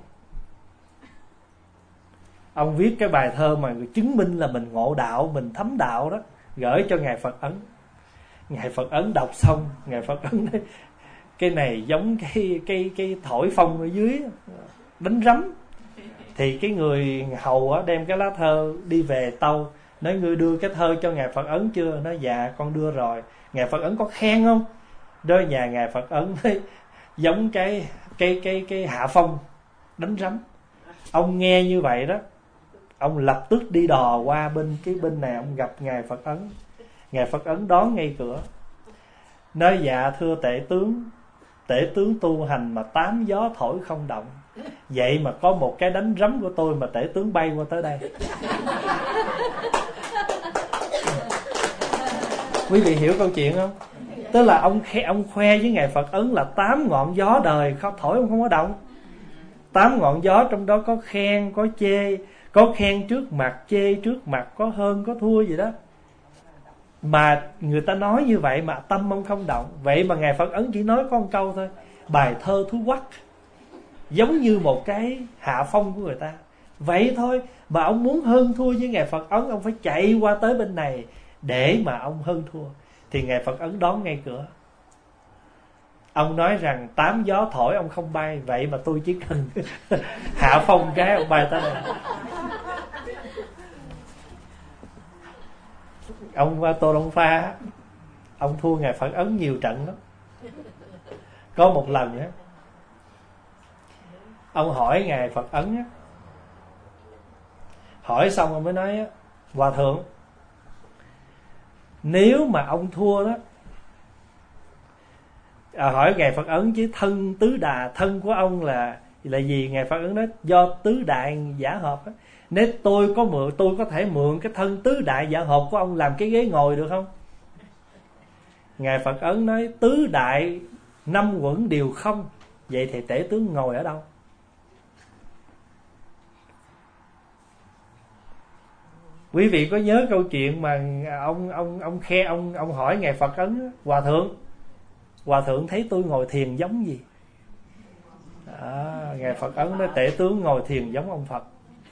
Ông viết cái bài thơ mà chứng minh là mình ngộ đạo, mình thấm đạo đó, gửi cho Ngài Phật Ấn. Ngài Phật Ấn đọc xong, Ngài Phật Ấn nói cái này giống cái thổi phong ở dưới đánh rắm. Thì cái người hầu á đem cái lá thơ đi về tâu, nói ngươi đưa cái thơ cho Ngài Phật Ấn chưa? Nói dạ con đưa rồi. Ngài Phật Ấn có khen không? Đôi nhà Ngài Phật Ấn nói giống cái hạ phong đánh rắm. Ông nghe như vậy đó, ông lập tức đi đò qua bên này, ông gặp Ngài Phật Ấn. Ngài Phật Ấn đón ngay cửa, nói dạ thưa tể tướng tu hành mà tám gió thổi không động, vậy mà có một cái đánh rắm của tôi mà tể tướng bay qua tới đây. Quý vị hiểu câu chuyện không? Tức là ông khoe với Ngài Phật Ấn là 8 ngọn gió đời không thổi, ông không có động. 8 ngọn gió trong đó có khen, có chê, có khen trước mặt, chê trước mặt, có hơn, có thua gì đó. Mà người ta nói như vậy mà tâm ông không động. Vậy mà Ngài Phật Ấn chỉ nói có một câu thôi, bài thơ thú quắc, giống như một cái hạ phong của người ta. Vậy thôi mà ông muốn hơn thua với Ngài Phật Ấn, ông phải chạy qua tới bên này để mà ông hơn thua. Thì Ngài Phật Ấn đón ngay cửa. Ông nói rằng 8 gió thổi ông không bay, vậy mà tôi chỉ cần hạ phong cái ông bay tới đây. Ông Tô Đông Pha, ông thua Ngài Phật Ấn nhiều trận lắm. Có một lần á, ông hỏi Ngài Phật Ấn á, hỏi xong ông mới nói á, Hòa thượng, nếu mà ông thua đó, hỏi Ngài Phật Ấn chứ thân tứ đà, thân của ông là gì? Ngài Phật Ấn nói do tứ đại giả hợp á. Nếu tôi có thể mượn cái thân tứ đại giả hợp của ông làm cái ghế ngồi được không? Ngài Phật Ấn nói tứ đại năm uẩn đều không, vậy thì tể tướng ngồi ở đâu? Quý vị có nhớ câu chuyện mà ông hỏi Ngài Phật Ấn, Hòa thượng thấy tôi ngồi thiền giống gì? Ngài Phật Ấn nói tể tướng ngồi thiền giống ông Phật.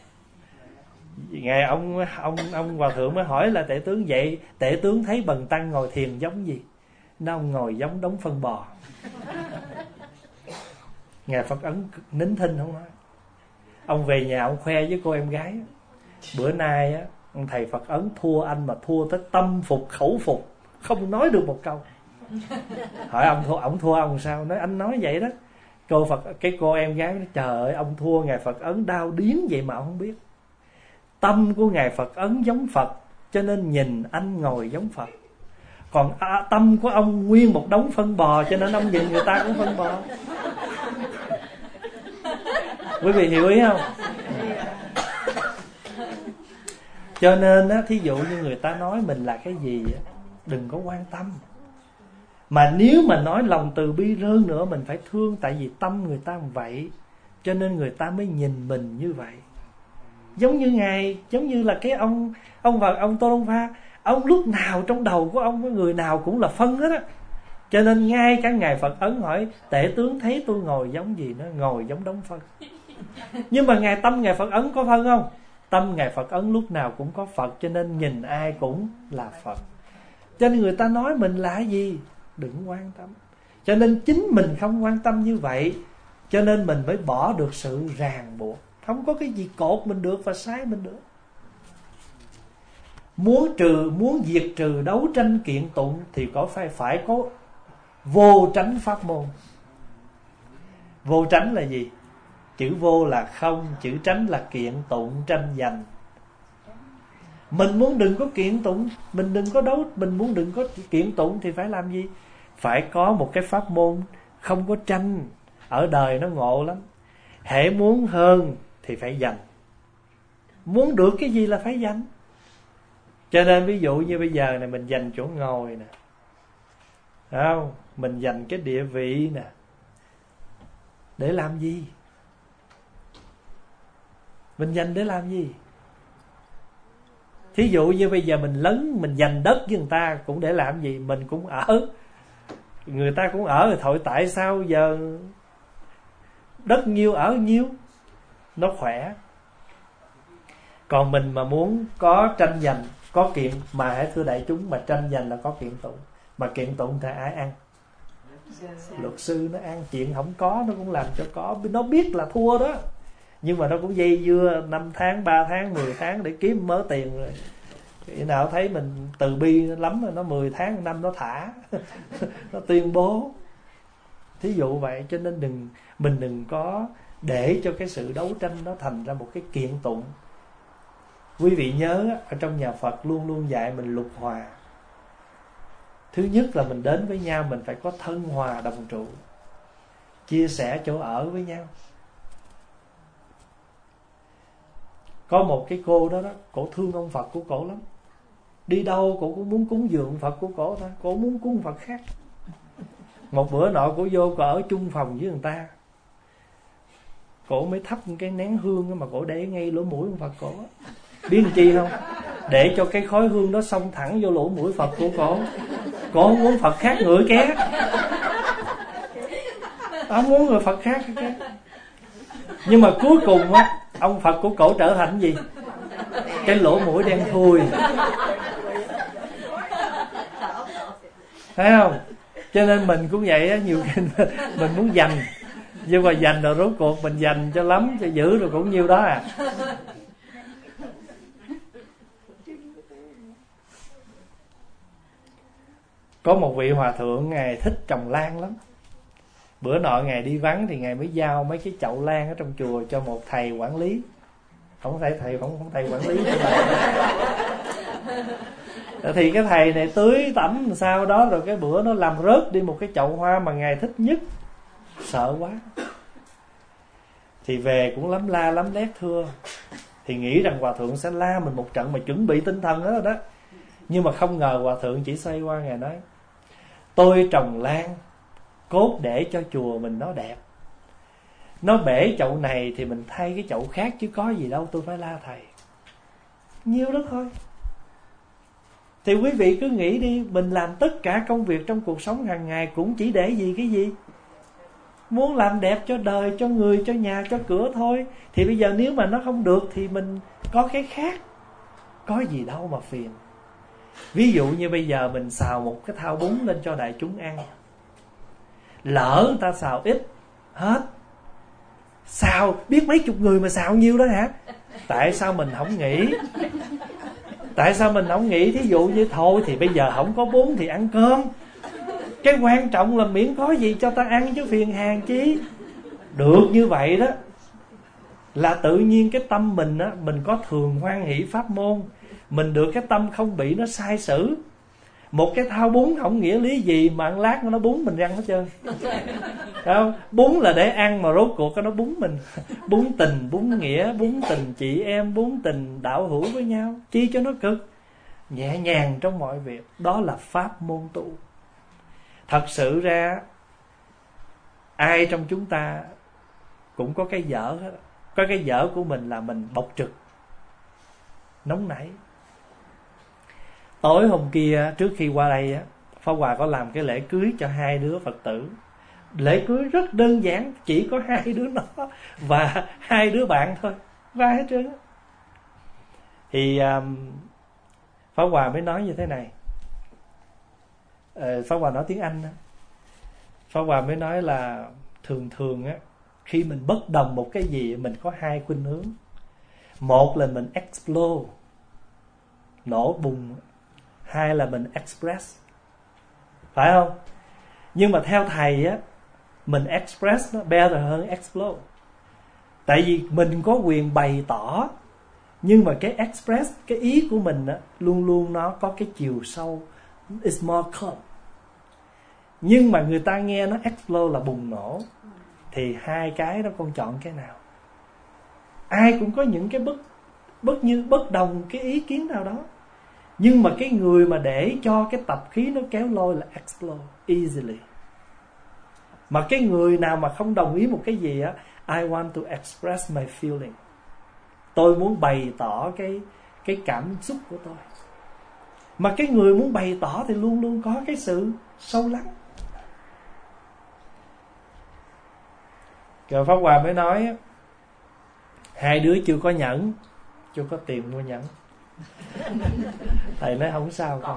Ngài ông Hòa thượng mới hỏi là tể tướng, vậy tể tướng thấy Bần tăng ngồi thiền giống gì? Nó ông ngồi giống đống phân bò. Ngài Phật Ấn nín thinh không nói. Ông về nhà ông khoe với cô em gái, bữa nay á, ông thầy Phật Ấn thua anh mà thua tới tâm phục khẩu phục, không nói được một câu. Hỏi ông thua ông sao? Nói anh nói vậy đó. Cô em gái nói trời ơi, ông thua Ngài Phật Ấn đau điếng vậy mà ông không biết. Tâm của Ngài Phật Ấn giống Phật, cho nên nhìn anh ngồi giống Phật. Còn tâm của ông nguyên một đống phân bò, cho nên ông nhìn người ta cũng phân bò. Quý vị hiểu ý không? Cho nên á, thí dụ như người ta nói mình là cái gì á, đừng có quan tâm. Mà nếu mà nói lòng từ bi hơn nữa, mình phải thương, tại vì tâm người ta vậy, cho nên người ta mới nhìn mình như vậy. Giống như là cái ông Tô Đông Pha, ông lúc nào trong đầu của ông người nào cũng là phân hết á. Cho nên ngay cả Ngài Phật Ấn hỏi tể tướng thấy tôi ngồi giống gì? Nó ngồi giống đống phân. Nhưng mà tâm Ngài Phật Ấn có phân không? Tâm Ngài Phật Ấn lúc nào cũng có Phật, cho nên nhìn ai cũng là Phật. Cho nên người ta nói mình là gì, đừng quan tâm. Cho nên chính mình không quan tâm như vậy, cho nên mình mới bỏ được sự ràng buộc. Không có cái gì cột mình được và sai mình được. Muốn diệt trừ đấu tranh kiện tụng thì phải có vô tránh pháp môn. Vô tránh là gì? Chữ vô là không, chữ tránh là kiện tụng, tranh giành. Mình muốn đừng có kiện tụng, mình đừng có đấu, mình muốn đừng có kiện tụng thì phải làm gì? Phải có một cái pháp môn không có tranh. Ở đời nó ngộ lắm. Hễ muốn hơn thì phải giành. Muốn được cái gì là phải giành. Cho nên ví dụ như bây giờ này, mình giành chỗ ngồi nè, không? Mình giành cái địa vị nè, để làm gì? Mình giành để làm gì? Thí dụ như bây giờ mình giành đất với người ta cũng để làm gì? Mình cũng ở Người ta cũng ở rồi thôi, tại sao giờ đất nhiêu ở nhiêu, nó khỏe. Còn mình mà muốn có tranh giành, có kiện, mà hãy thưa đại chúng, mà tranh giành là có kiện tụng. Mà kiện tụng thì ai ăn? Luật sư nó ăn. Chuyện không có nó cũng làm cho có. Nó biết là thua đó, nhưng mà nó cũng dây dưa 5 tháng, 3 tháng, 10 tháng để kiếm mớ tiền rồi. Khi nào thấy mình từ bi lắm rồi, nó 10 tháng, 1 năm nó thả. Nó tuyên bố. Thí dụ vậy. Cho nên mình đừng có để cho cái sự đấu tranh nó thành ra một cái kiện tụng. Quý vị nhớ, ở trong nhà Phật luôn luôn dạy mình lục hòa. Thứ nhất là mình đến với nhau, mình phải có thân hòa đồng trụ, chia sẻ chỗ ở với nhau. Có một cái cô đó, cổ thương ông Phật của cổ lắm. Đi đâu cổ cũng muốn cúng dường Phật của cổ thôi, cổ muốn cúng Phật khác. Một bữa nọ cổ vô, cổ ở chung phòng với người ta, cổ mới thắp cái nén hương mà cổ để ngay lỗ mũi ông Phật cổ. Biết làm chi không? Để cho cái khói hương đó xông thẳng vô lỗ mũi Phật của cổ. Cổ không muốn Phật khác ngửi ké, không muốn người Phật khác ké. Nhưng mà cuối cùng á, ông Phật của cổ trở thành gì? Cái lỗ mũi đen thui. Thấy không? Cho nên mình cũng vậy á, nhiều khi mình muốn giành, nhưng mà giành rồi rốt cuộc mình giành cho lắm, cho giữ rồi cũng nhiêu đó à. Có một vị hòa thượng, Ngài thích trồng lan lắm. Bữa nọ Ngài đi vắng thì Ngài mới giao mấy cái chậu lan ở trong chùa cho một thầy quản lý. Không phải thầy, không thầy quản lý. Thì cái thầy này tưới tẩm sao đó, rồi cái bữa nó làm rớt đi một cái chậu hoa mà Ngài thích nhất. Sợ quá. Thì về cũng lắm la lắm lét thưa. Thì nghĩ rằng hòa thượng sẽ la mình một trận, mà chuẩn bị tinh thần đó rồi đó. Nhưng mà không ngờ hòa thượng chỉ xoay qua Ngài nói: tôi trồng lan cốt để cho chùa mình nó đẹp. Nó bể chậu này thì mình thay cái chậu khác, chứ có gì đâu tôi phải la thầy. Nhiêu đó thôi. Thì quý vị cứ nghĩ đi, mình làm tất cả công việc trong cuộc sống hàng ngày cũng chỉ để gì, cái gì? Muốn làm đẹp cho đời, cho người, cho nhà, cho cửa thôi. Thì bây giờ nếu mà nó không được thì mình có cái khác. Có gì đâu mà phiền. Ví dụ như bây giờ mình xào một cái thao bún lên cho đại chúng ăn, lỡ người ta xào ít hết, xào biết mấy chục người mà xào nhiêu đó hả? Tại sao mình không nghĩ? Tại sao mình không nghĩ? Thí dụ như thôi thì bây giờ không có bún thì ăn cơm. Cái quan trọng là miễn có gì cho ta ăn, chứ phiền hàng chi. Được như vậy đó là tự nhiên cái tâm mình á, mình có thường hoan hỷ pháp môn, mình được cái tâm không bị nó sai sử. Một cái thao bún không nghĩa lý gì mà ăn lát nó bún mình răng hết trơn. Không? Bún là để ăn mà rốt cuộc nó bún mình. Bún tình, bún nghĩa, bún tình chị em, bún tình đạo hữu với nhau. Chi cho nó cực. Nhẹ nhàng trong mọi việc. Đó là pháp môn tu. Thật sự ra ai trong chúng ta cũng có cái dở hết. Có cái dở của mình là mình bộc trực, nóng nảy. Tối hôm kia trước khi qua đây á, Pháp Hòa có làm cái lễ cưới cho 2 đứa Phật tử. Lễ cưới rất đơn giản, chỉ có 2 đứa nó và 2 đứa bạn thôi, vai hết trơn á. Thì Pháp Hòa mới nói như thế này. Pháp Hòa nói tiếng Anh á. Pháp Hòa mới nói là thường thường á, khi mình bất đồng một cái gì, mình có 2 khuynh hướng. Một là mình explode, nổ bùng. 2 là mình express. Phải không? Nhưng mà theo thầy á, mình express nó better hơn explode. Tại vì mình có quyền bày tỏ, nhưng mà cái express, cái ý của mình á, luôn luôn nó có cái chiều sâu. It's more calm. Nhưng mà người ta nghe nó explode là bùng nổ. Thì 2 cái đó con chọn cái nào? Ai cũng có những cái bất đồng cái ý kiến nào đó. Nhưng mà cái người mà để cho cái tập khí nó kéo lôi là explode easily. Mà cái người nào mà không đồng ý một cái gì á, I want to express my feeling. Tôi muốn bày tỏ cái cảm xúc của tôi. Mà cái người muốn bày tỏ thì luôn luôn có cái sự sâu lắng. Rồi Pháp Hòa mới nói hai đứa chưa có nhẫn, chưa có tiền mua nhẫn. Thầy nói không sao con,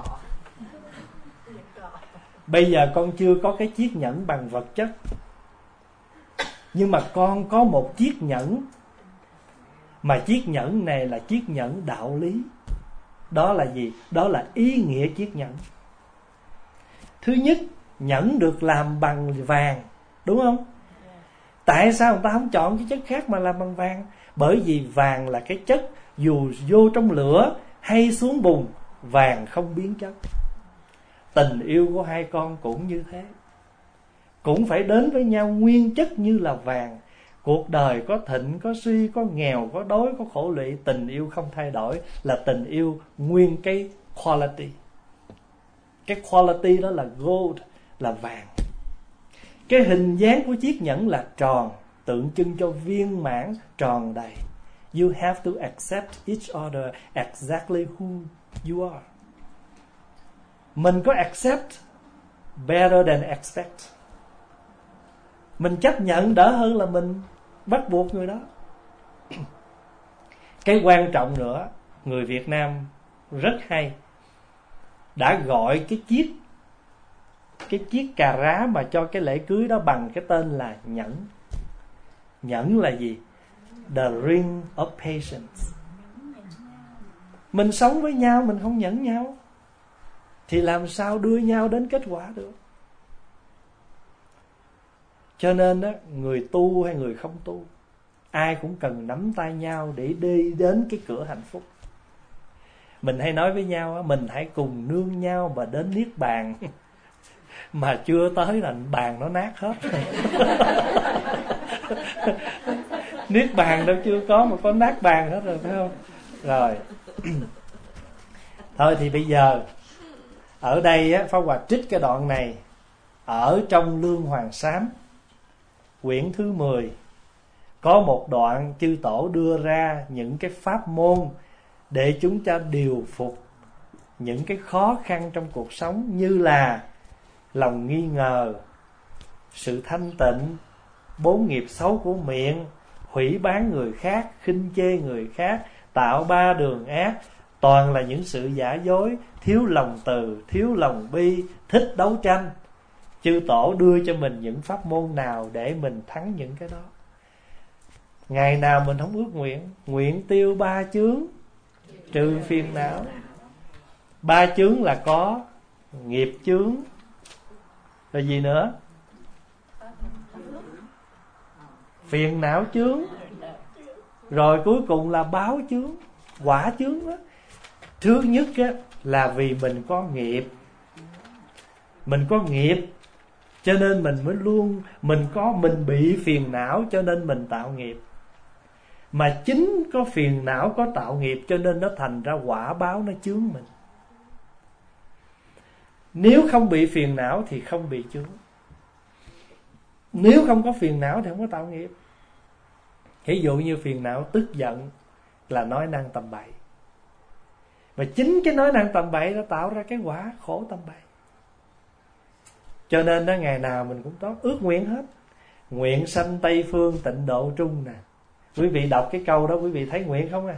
bây giờ con chưa có cái chiếc nhẫn bằng vật chất, nhưng mà con có một chiếc nhẫn, mà chiếc nhẫn này là chiếc nhẫn đạo lý. Đó là gì? Đó là ý nghĩa chiếc nhẫn. Thứ nhất, nhẫn được làm bằng vàng, đúng không? Tại sao người ta không chọn cái chất khác mà làm bằng vàng? Bởi vì vàng là cái chất dù vô trong lửa hay xuống bùn, vàng không biến chất. Tình yêu của hai con cũng như thế, cũng phải đến với nhau nguyên chất như là vàng. Cuộc đời có thịnh, có suy, có nghèo, có đói, có khổ lụy, tình yêu không thay đổi, là tình yêu nguyên cái quality. Cái quality đó là gold, là vàng. Cái hình dáng của chiếc nhẫn là tròn, tượng trưng cho viên mãn, tròn đầy. You have to accept each other exactly who you are. Mình có accept better than expect. Mình chấp nhận đỡ hơn là mình bắt buộc người đó. Cái quan trọng nữa, người Việt Nam rất hay, đã gọi cái chiếc cà rá mà cho cái lễ cưới đó bằng cái tên là nhẫn. Nhẫn là gì? The ring of patience. Mình sống với nhau mình không nhẫn nhau thì làm sao đưa nhau đến kết quả được? Cho nên đó, người tu hay người không tu, ai cũng cần nắm tay nhau để đi đến cái cửa hạnh phúc. Mình hay nói với nhau, mình hãy cùng nương nhau mà đến niết bàn. Mà chưa tới là bàn nó nát hết. Niết bàn đâu chưa có mà có nát bàn hết rồi, phải không? Rồi. Thôi thì bây giờ ở đây á, Pháp Hòa trích cái đoạn này ở trong Lương Hoàng Sám quyển thứ 10. Có một đoạn chư tổ đưa ra những cái pháp môn để chúng ta điều phục những cái khó khăn trong cuộc sống, như là lòng nghi ngờ, sự thanh tịnh, 4 nghiệp xấu của miệng, hủy bán người khác, khinh chê người khác, tạo 3 đường ác. Toàn là những sự giả dối, thiếu lòng từ, thiếu lòng bi, thích đấu tranh. Chư tổ đưa cho mình những pháp môn nào để mình thắng những cái đó? Ngày nào mình không ước nguyện? Nguyện tiêu 3 chướng, trừ phiền não. 3 chướng là có nghiệp chướng, rồi gì nữa? Phiền não chướng, rồi cuối cùng là báo chướng, quả chướng đó. Thứ nhất á, là vì mình có nghiệp. Mình có nghiệp cho nên mình mới luôn mình bị phiền não, cho nên mình tạo nghiệp. Mà chính có phiền não, có tạo nghiệp, cho nên nó thành ra quả báo, nó chướng mình. Nếu không bị phiền não thì không bị chướng. Nếu không có phiền não thì không có tạo nghiệp. Ví dụ như phiền não tức giận là nói năng tầm bậy, và chính cái nói năng tầm bậy nó tạo ra cái quả khổ tầm bậy. Cho nên đó, ngày nào mình cũng có ước nguyện hết. Nguyện sanh Tây Phương tịnh độ trung nè. Quý vị đọc cái câu đó quý vị thấy nguyện không à?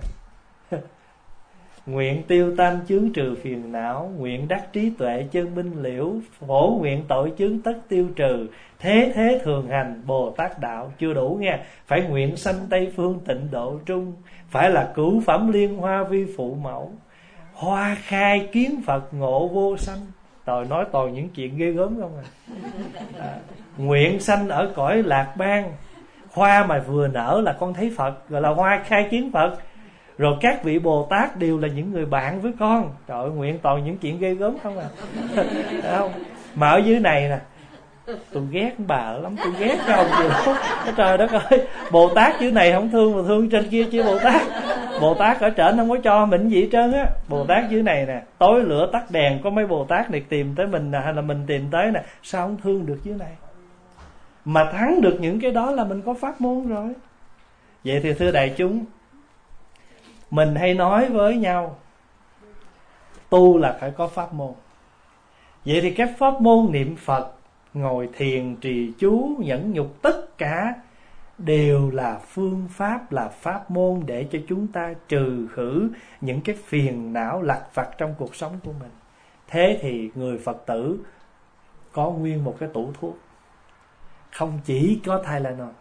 Nguyện tiêu tam chướng trừ phiền não, nguyện đắc trí tuệ chân minh liễu, phổ nguyện tội chướng tất tiêu trừ, thế thường hành Bồ Tát đạo. Chưa đủ nha, phải nguyện sanh Tây Phương tịnh độ trung, phải là cửu phẩm liên hoa vi phụ mẫu, hoa khai kiến Phật ngộ vô sanh. Rồi nói toàn những chuyện ghê gớm không à. Nguyện sanh ở cõi Lạc Bang, hoa mà vừa nở là con thấy Phật, gọi là hoa khai kiến Phật. Rồi các vị Bồ Tát đều là những người bạn với con. Trời ơi, nguyện toàn những chuyện ghê gớm không à. Không? Mà ở dưới này nè, tôi ghét bà lắm, tôi ghét cái ông gì đó. Trời đất ơi, Bồ Tát dưới này không thương mà thương trên kia chứ Bồ Tát. Bồ Tát ở trển không có cho mình gì hết trơn á. Bồ Tát dưới này nè, tối lửa tắt đèn có mấy Bồ Tát này tìm tới mình nè, hay là mình tìm tới nè, sao không thương được dưới này? Mà thắng được những cái đó là mình có pháp môn rồi. Vậy thì thưa đại chúng, mình hay nói với nhau tu là phải có pháp môn. Vậy thì các pháp môn niệm Phật, ngồi thiền, trì chú, nhẫn nhục, tất cả đều là phương pháp, là pháp môn để cho chúng ta trừ khử những cái phiền não lặt vặt trong cuộc sống của mình. Thế thì người Phật tử có nguyên một cái tủ thuốc, không chỉ có Tylenol.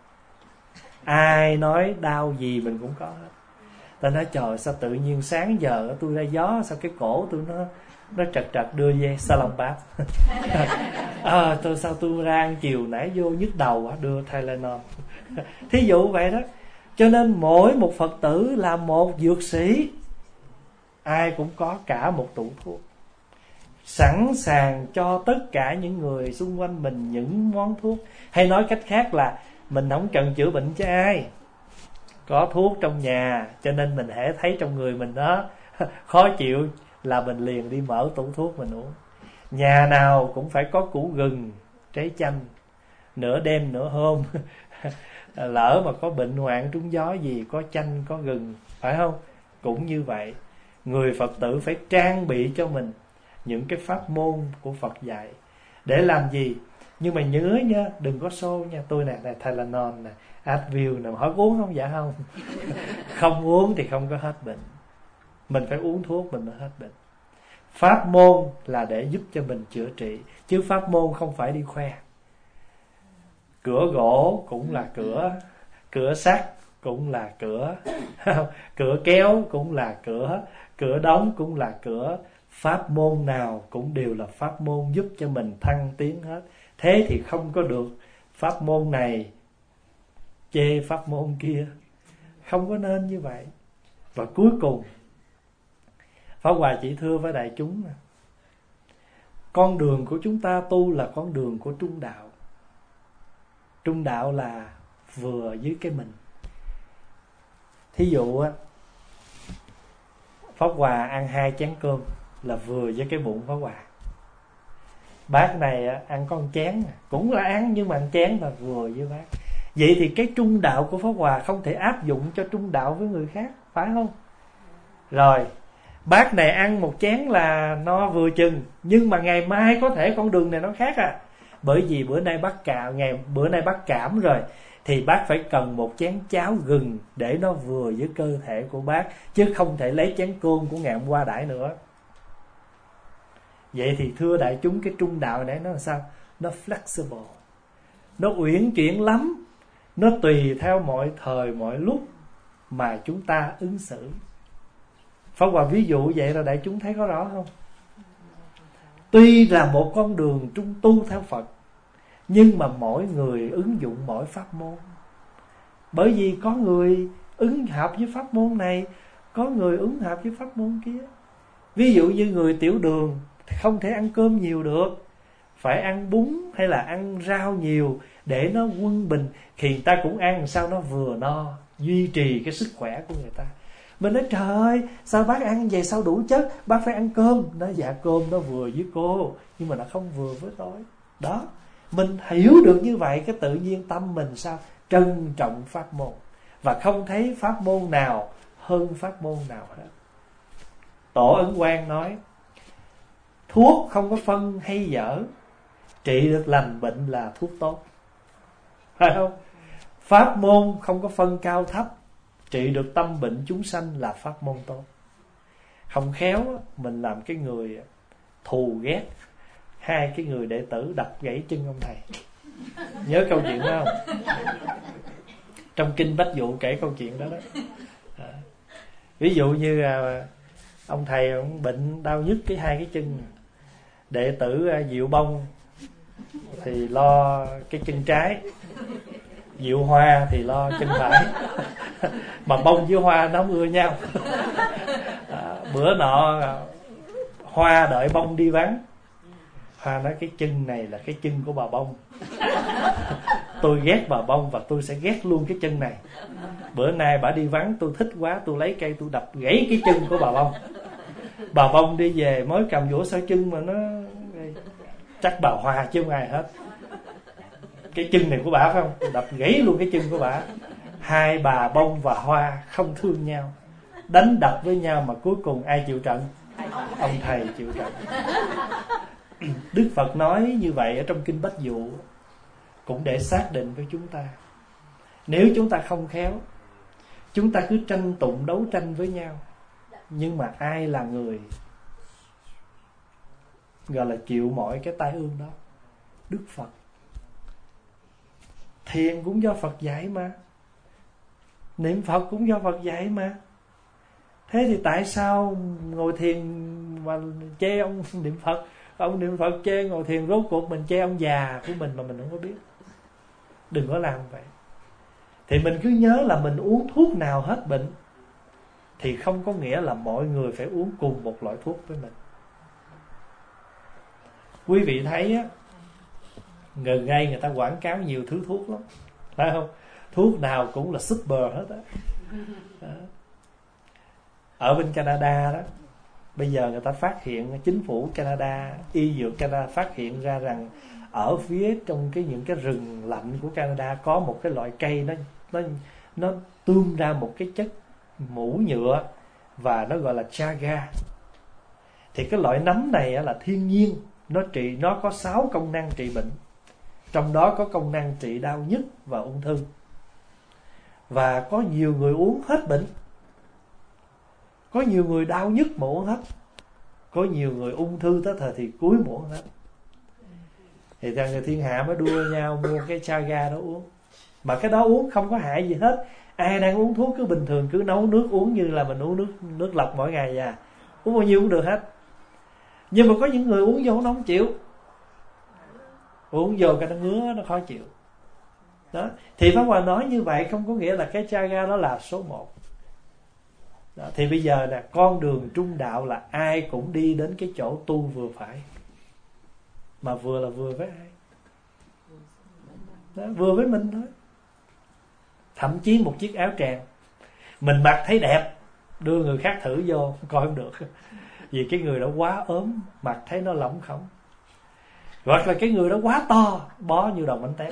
Ai nói đau gì mình cũng có hết. Ta nói trời, sao tự nhiên sáng giờ tôi ra gió, sao cái cổ tôi nó trật đưa về salon bath. Tôi sao tôi ra ăn chiều nãy vô nhức đầu đưa Tylenol. Thí dụ vậy đó. Cho nên mỗi một Phật tử là một dược sĩ, ai cũng có cả một tủ thuốc, sẵn sàng cho tất cả những người xung quanh mình những món thuốc. Hay nói cách khác là mình không cần chữa bệnh cho ai, có thuốc trong nhà, cho nên mình hễ thấy trong người mình đó khó chịu là mình liền đi mở tủ thuốc mình uống. Nhà nào cũng phải có củ gừng, trái chanh, nửa đêm nửa hôm. Lỡ mà có bệnh hoạn trúng gió gì, có chanh có gừng, phải không? Cũng như vậy, người Phật tử phải trang bị cho mình những cái pháp môn của Phật dạy. Để làm gì? Nhưng mà nhớ nha, đừng có xô nha. Tôi nè, Tylenol nè, Advil nè, hỏi uống không? Dạ không. Không uống thì không có hết bệnh. Mình phải uống thuốc mình mới hết bệnh. Pháp môn là để giúp cho mình chữa trị, chứ pháp môn không phải đi khoe. Cửa gỗ cũng là cửa, cửa sắt cũng là cửa, cửa kéo cũng là cửa, cửa đóng cũng là cửa. Pháp môn nào cũng đều là pháp môn giúp cho mình thăng tiến hết. Thế thì không có được pháp môn này chê pháp môn kia, không có nên như vậy. Và cuối cùng Pháp Hòa chỉ thưa với đại chúng, con đường của chúng ta tu là con đường của trung đạo. Trung đạo là vừa với cái mình. Thí dụ Pháp Hòa ăn 2 chén cơm là vừa với cái bụng Pháp Hòa. Bác này ăn có 1 chén, cũng là ăn nhưng mà 1 chén là vừa với bác. Vậy thì cái trung đạo của Pháp Hòa không thể áp dụng cho trung đạo với người khác, phải không? Rồi bác này ăn 1 chén là no vừa chừng, nhưng mà ngày mai có thể con đường này nó khác bởi vì bữa nay bác cảm rồi, thì bác phải cần 1 chén cháo gừng để nó vừa với cơ thể của bác, chứ không thể lấy chén cơm của ngày hôm qua đãi nữa. Vậy thì thưa đại chúng, cái trung đạo này nó là sao? Nó flexible, nó uyển chuyển lắm, nó tùy theo mọi thời mọi lúc mà chúng ta ứng xử. Pháp Hòa ví dụ vậy là đại chúng thấy có rõ không? Tuy là một con đường trung tu theo Phật, nhưng mà mỗi người ứng dụng mỗi pháp môn. Bởi vì có người ứng hợp với pháp môn này, có người ứng hợp với pháp môn kia. Ví dụ như người tiểu đường không thể ăn cơm nhiều được, phải ăn bún hay là ăn rau nhiều để nó quân bình, thì người ta cũng ăn sao nó vừa no, duy trì cái sức khỏe của người ta. Mình nói trời ơi, sao bác ăn vậy sao đủ chất, bác phải ăn cơm. Nói dạ cơm nó vừa với cô, nhưng mà nó không vừa với tôi. Đó, mình hiểu được như vậy, cái tự nhiên tâm mình sao? Trân trọng pháp môn, và không thấy pháp môn nào hơn pháp môn nào hết. Tổ Ấn Quang nói, thuốc không có phân hay dở, trị được lành bệnh là thuốc tốt, phải không? Pháp môn không có phân cao thấp, trị được tâm bệnh chúng sanh là pháp môn tốt. Không khéo mình làm cái người thù ghét 2 cái người đệ tử đập gãy chân ông thầy. Nhớ câu chuyện đó không? Trong kinh Bách Dụ kể câu chuyện đó đó. Ví dụ như ông thầy ông bệnh đau nhức cái 2 cái chân, đệ tử Diệu Bông thì lo cái chân trái, Diệu Hoa thì lo chân phải. Mà bông với hoa nó không ưa nhau. Bữa nọ Hoa đợi bông đi vắng, Hoa nói cái chân này là cái chân của bà Bông, tôi ghét bà Bông và tôi sẽ ghét luôn cái chân này. Bữa nay bà đi vắng tôi thích quá, tôi lấy cây tôi đập gãy cái chân của bà Bông. Bà Bông đi về mới cầm vỗ sau chân mà nó chắc bà Hoa chứ không ai hết. Cái chân này của bà phải không? Tôi đập gãy luôn cái chân của bà. 2 bà Bông và Hoa không thương nhau, đánh đập với nhau, mà cuối cùng ai chịu trận? Ông thầy chịu trận. Đức Phật nói như vậy ở trong kinh Bách Dụ, cũng để xác định với chúng ta Nếu chúng ta không khéo, chúng ta cứ tranh tụng đấu tranh với nhau, nhưng mà ai là người gọi là chịu mọi cái tai ương đó? Đức Phật. Thiền cũng do Phật dạy mà, niệm Phật cũng do Phật dạy mà. Thế thì tại sao ngồi thiền mà chê ông niệm Phật, ông niệm Phật chê ngồi thiền, rốt cuộc mình chê ông già của mình mà mình không có biết. Đừng có làm vậy. Thì mình cứ nhớ là mình uống thuốc nào hết bệnh thì không có nghĩa là mọi người phải uống cùng một loại thuốc với mình. Quý vị thấy á, gần đây người ta quảng cáo nhiều thứ thuốc lắm, phải không? Thuốc nào cũng là super hết á. Ở bên Canada đó, bây giờ người ta phát hiện, chính phủ Canada, y dược Canada phát hiện ra rằng ở phía trong những cái rừng lạnh của Canada có một cái loại cây nó tươm ra một cái chất mũ nhựa và nó gọi là chaga. Thì cái loại nấm này là thiên nhiên, nó có 6 công năng trị bệnh. Trong đó có công năng trị đau nhức và ung thư. Và có nhiều người uống hết bệnh. Có nhiều người đau nhức mà uống hết. Có nhiều người ung thư tới thời thì cuối mà uống hết. Thì rằng người thiên hạ mới đua nhau mua cái chaga đó uống. Mà cái đó uống không có hại gì hết. Ai đang uống thuốc cứ bình thường, cứ nấu nước uống như là mình uống nước lọc mỗi ngày vậy. Uống bao nhiêu cũng được hết. Nhưng mà có những người uống vô nó không chịu. Uống vô cái nó ngứa, nó khó chịu. Đó. Thì Pháp Hòa nói như vậy không có nghĩa là cái chaga đó là số 1. Đó. Thì bây giờ nè, con đường trung đạo là ai cũng đi đến cái chỗ tu vừa phải. Mà vừa là vừa với ai? Đó, vừa với mình thôi. Thậm chí một chiếc áo tràng mình mặc thấy đẹp, đưa người khác thử vô coi không được, vì cái người đó quá ốm, mặc thấy nó lỏng khổng. Hoặc là cái người đó quá to, bó như đòn bánh tét.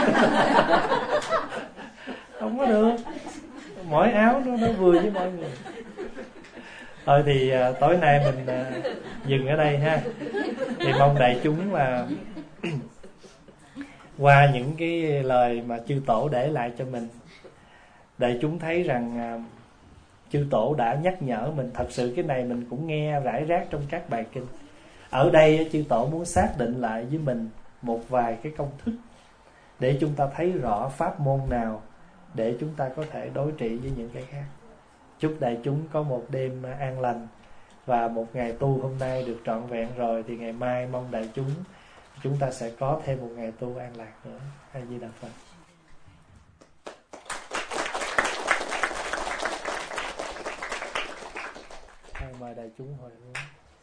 Không có được. Mỗi áo nó vừa với mọi người. Thôi thì tối nay mình dừng ở đây ha. Thì mong đại chúng là qua những cái lời mà chư tổ để lại cho mình, đại chúng thấy rằng chư tổ đã nhắc nhở mình. Thật sự cái này mình cũng nghe rải rác trong các bài kinh. Ở đây chư tổ muốn xác định lại với mình một vài cái công thức để chúng ta thấy rõ pháp môn nào để chúng ta có thể đối trị với những cái khác. Chúc đại chúng có một đêm an lành, và một ngày tu hôm nay được trọn vẹn rồi thì ngày mai mong đại chúng ta sẽ có thêm một ngày tu an lạc nữa. A Di Đà Phật. Mời đại chúng hồi hướng.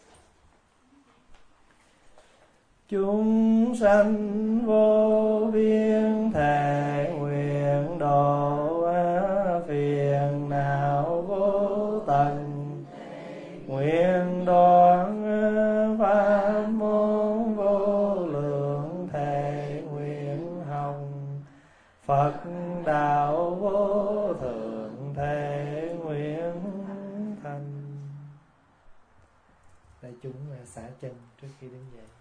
Chúng sanh vô biên thể nguyện độ phiền não vô tận, nguyện đoạn pháp môn vô lượng, thể nguyện hồng Phật đạo vô thượng, thể nguyện thành. Đại chúng xả chân trước khi đứng dậy.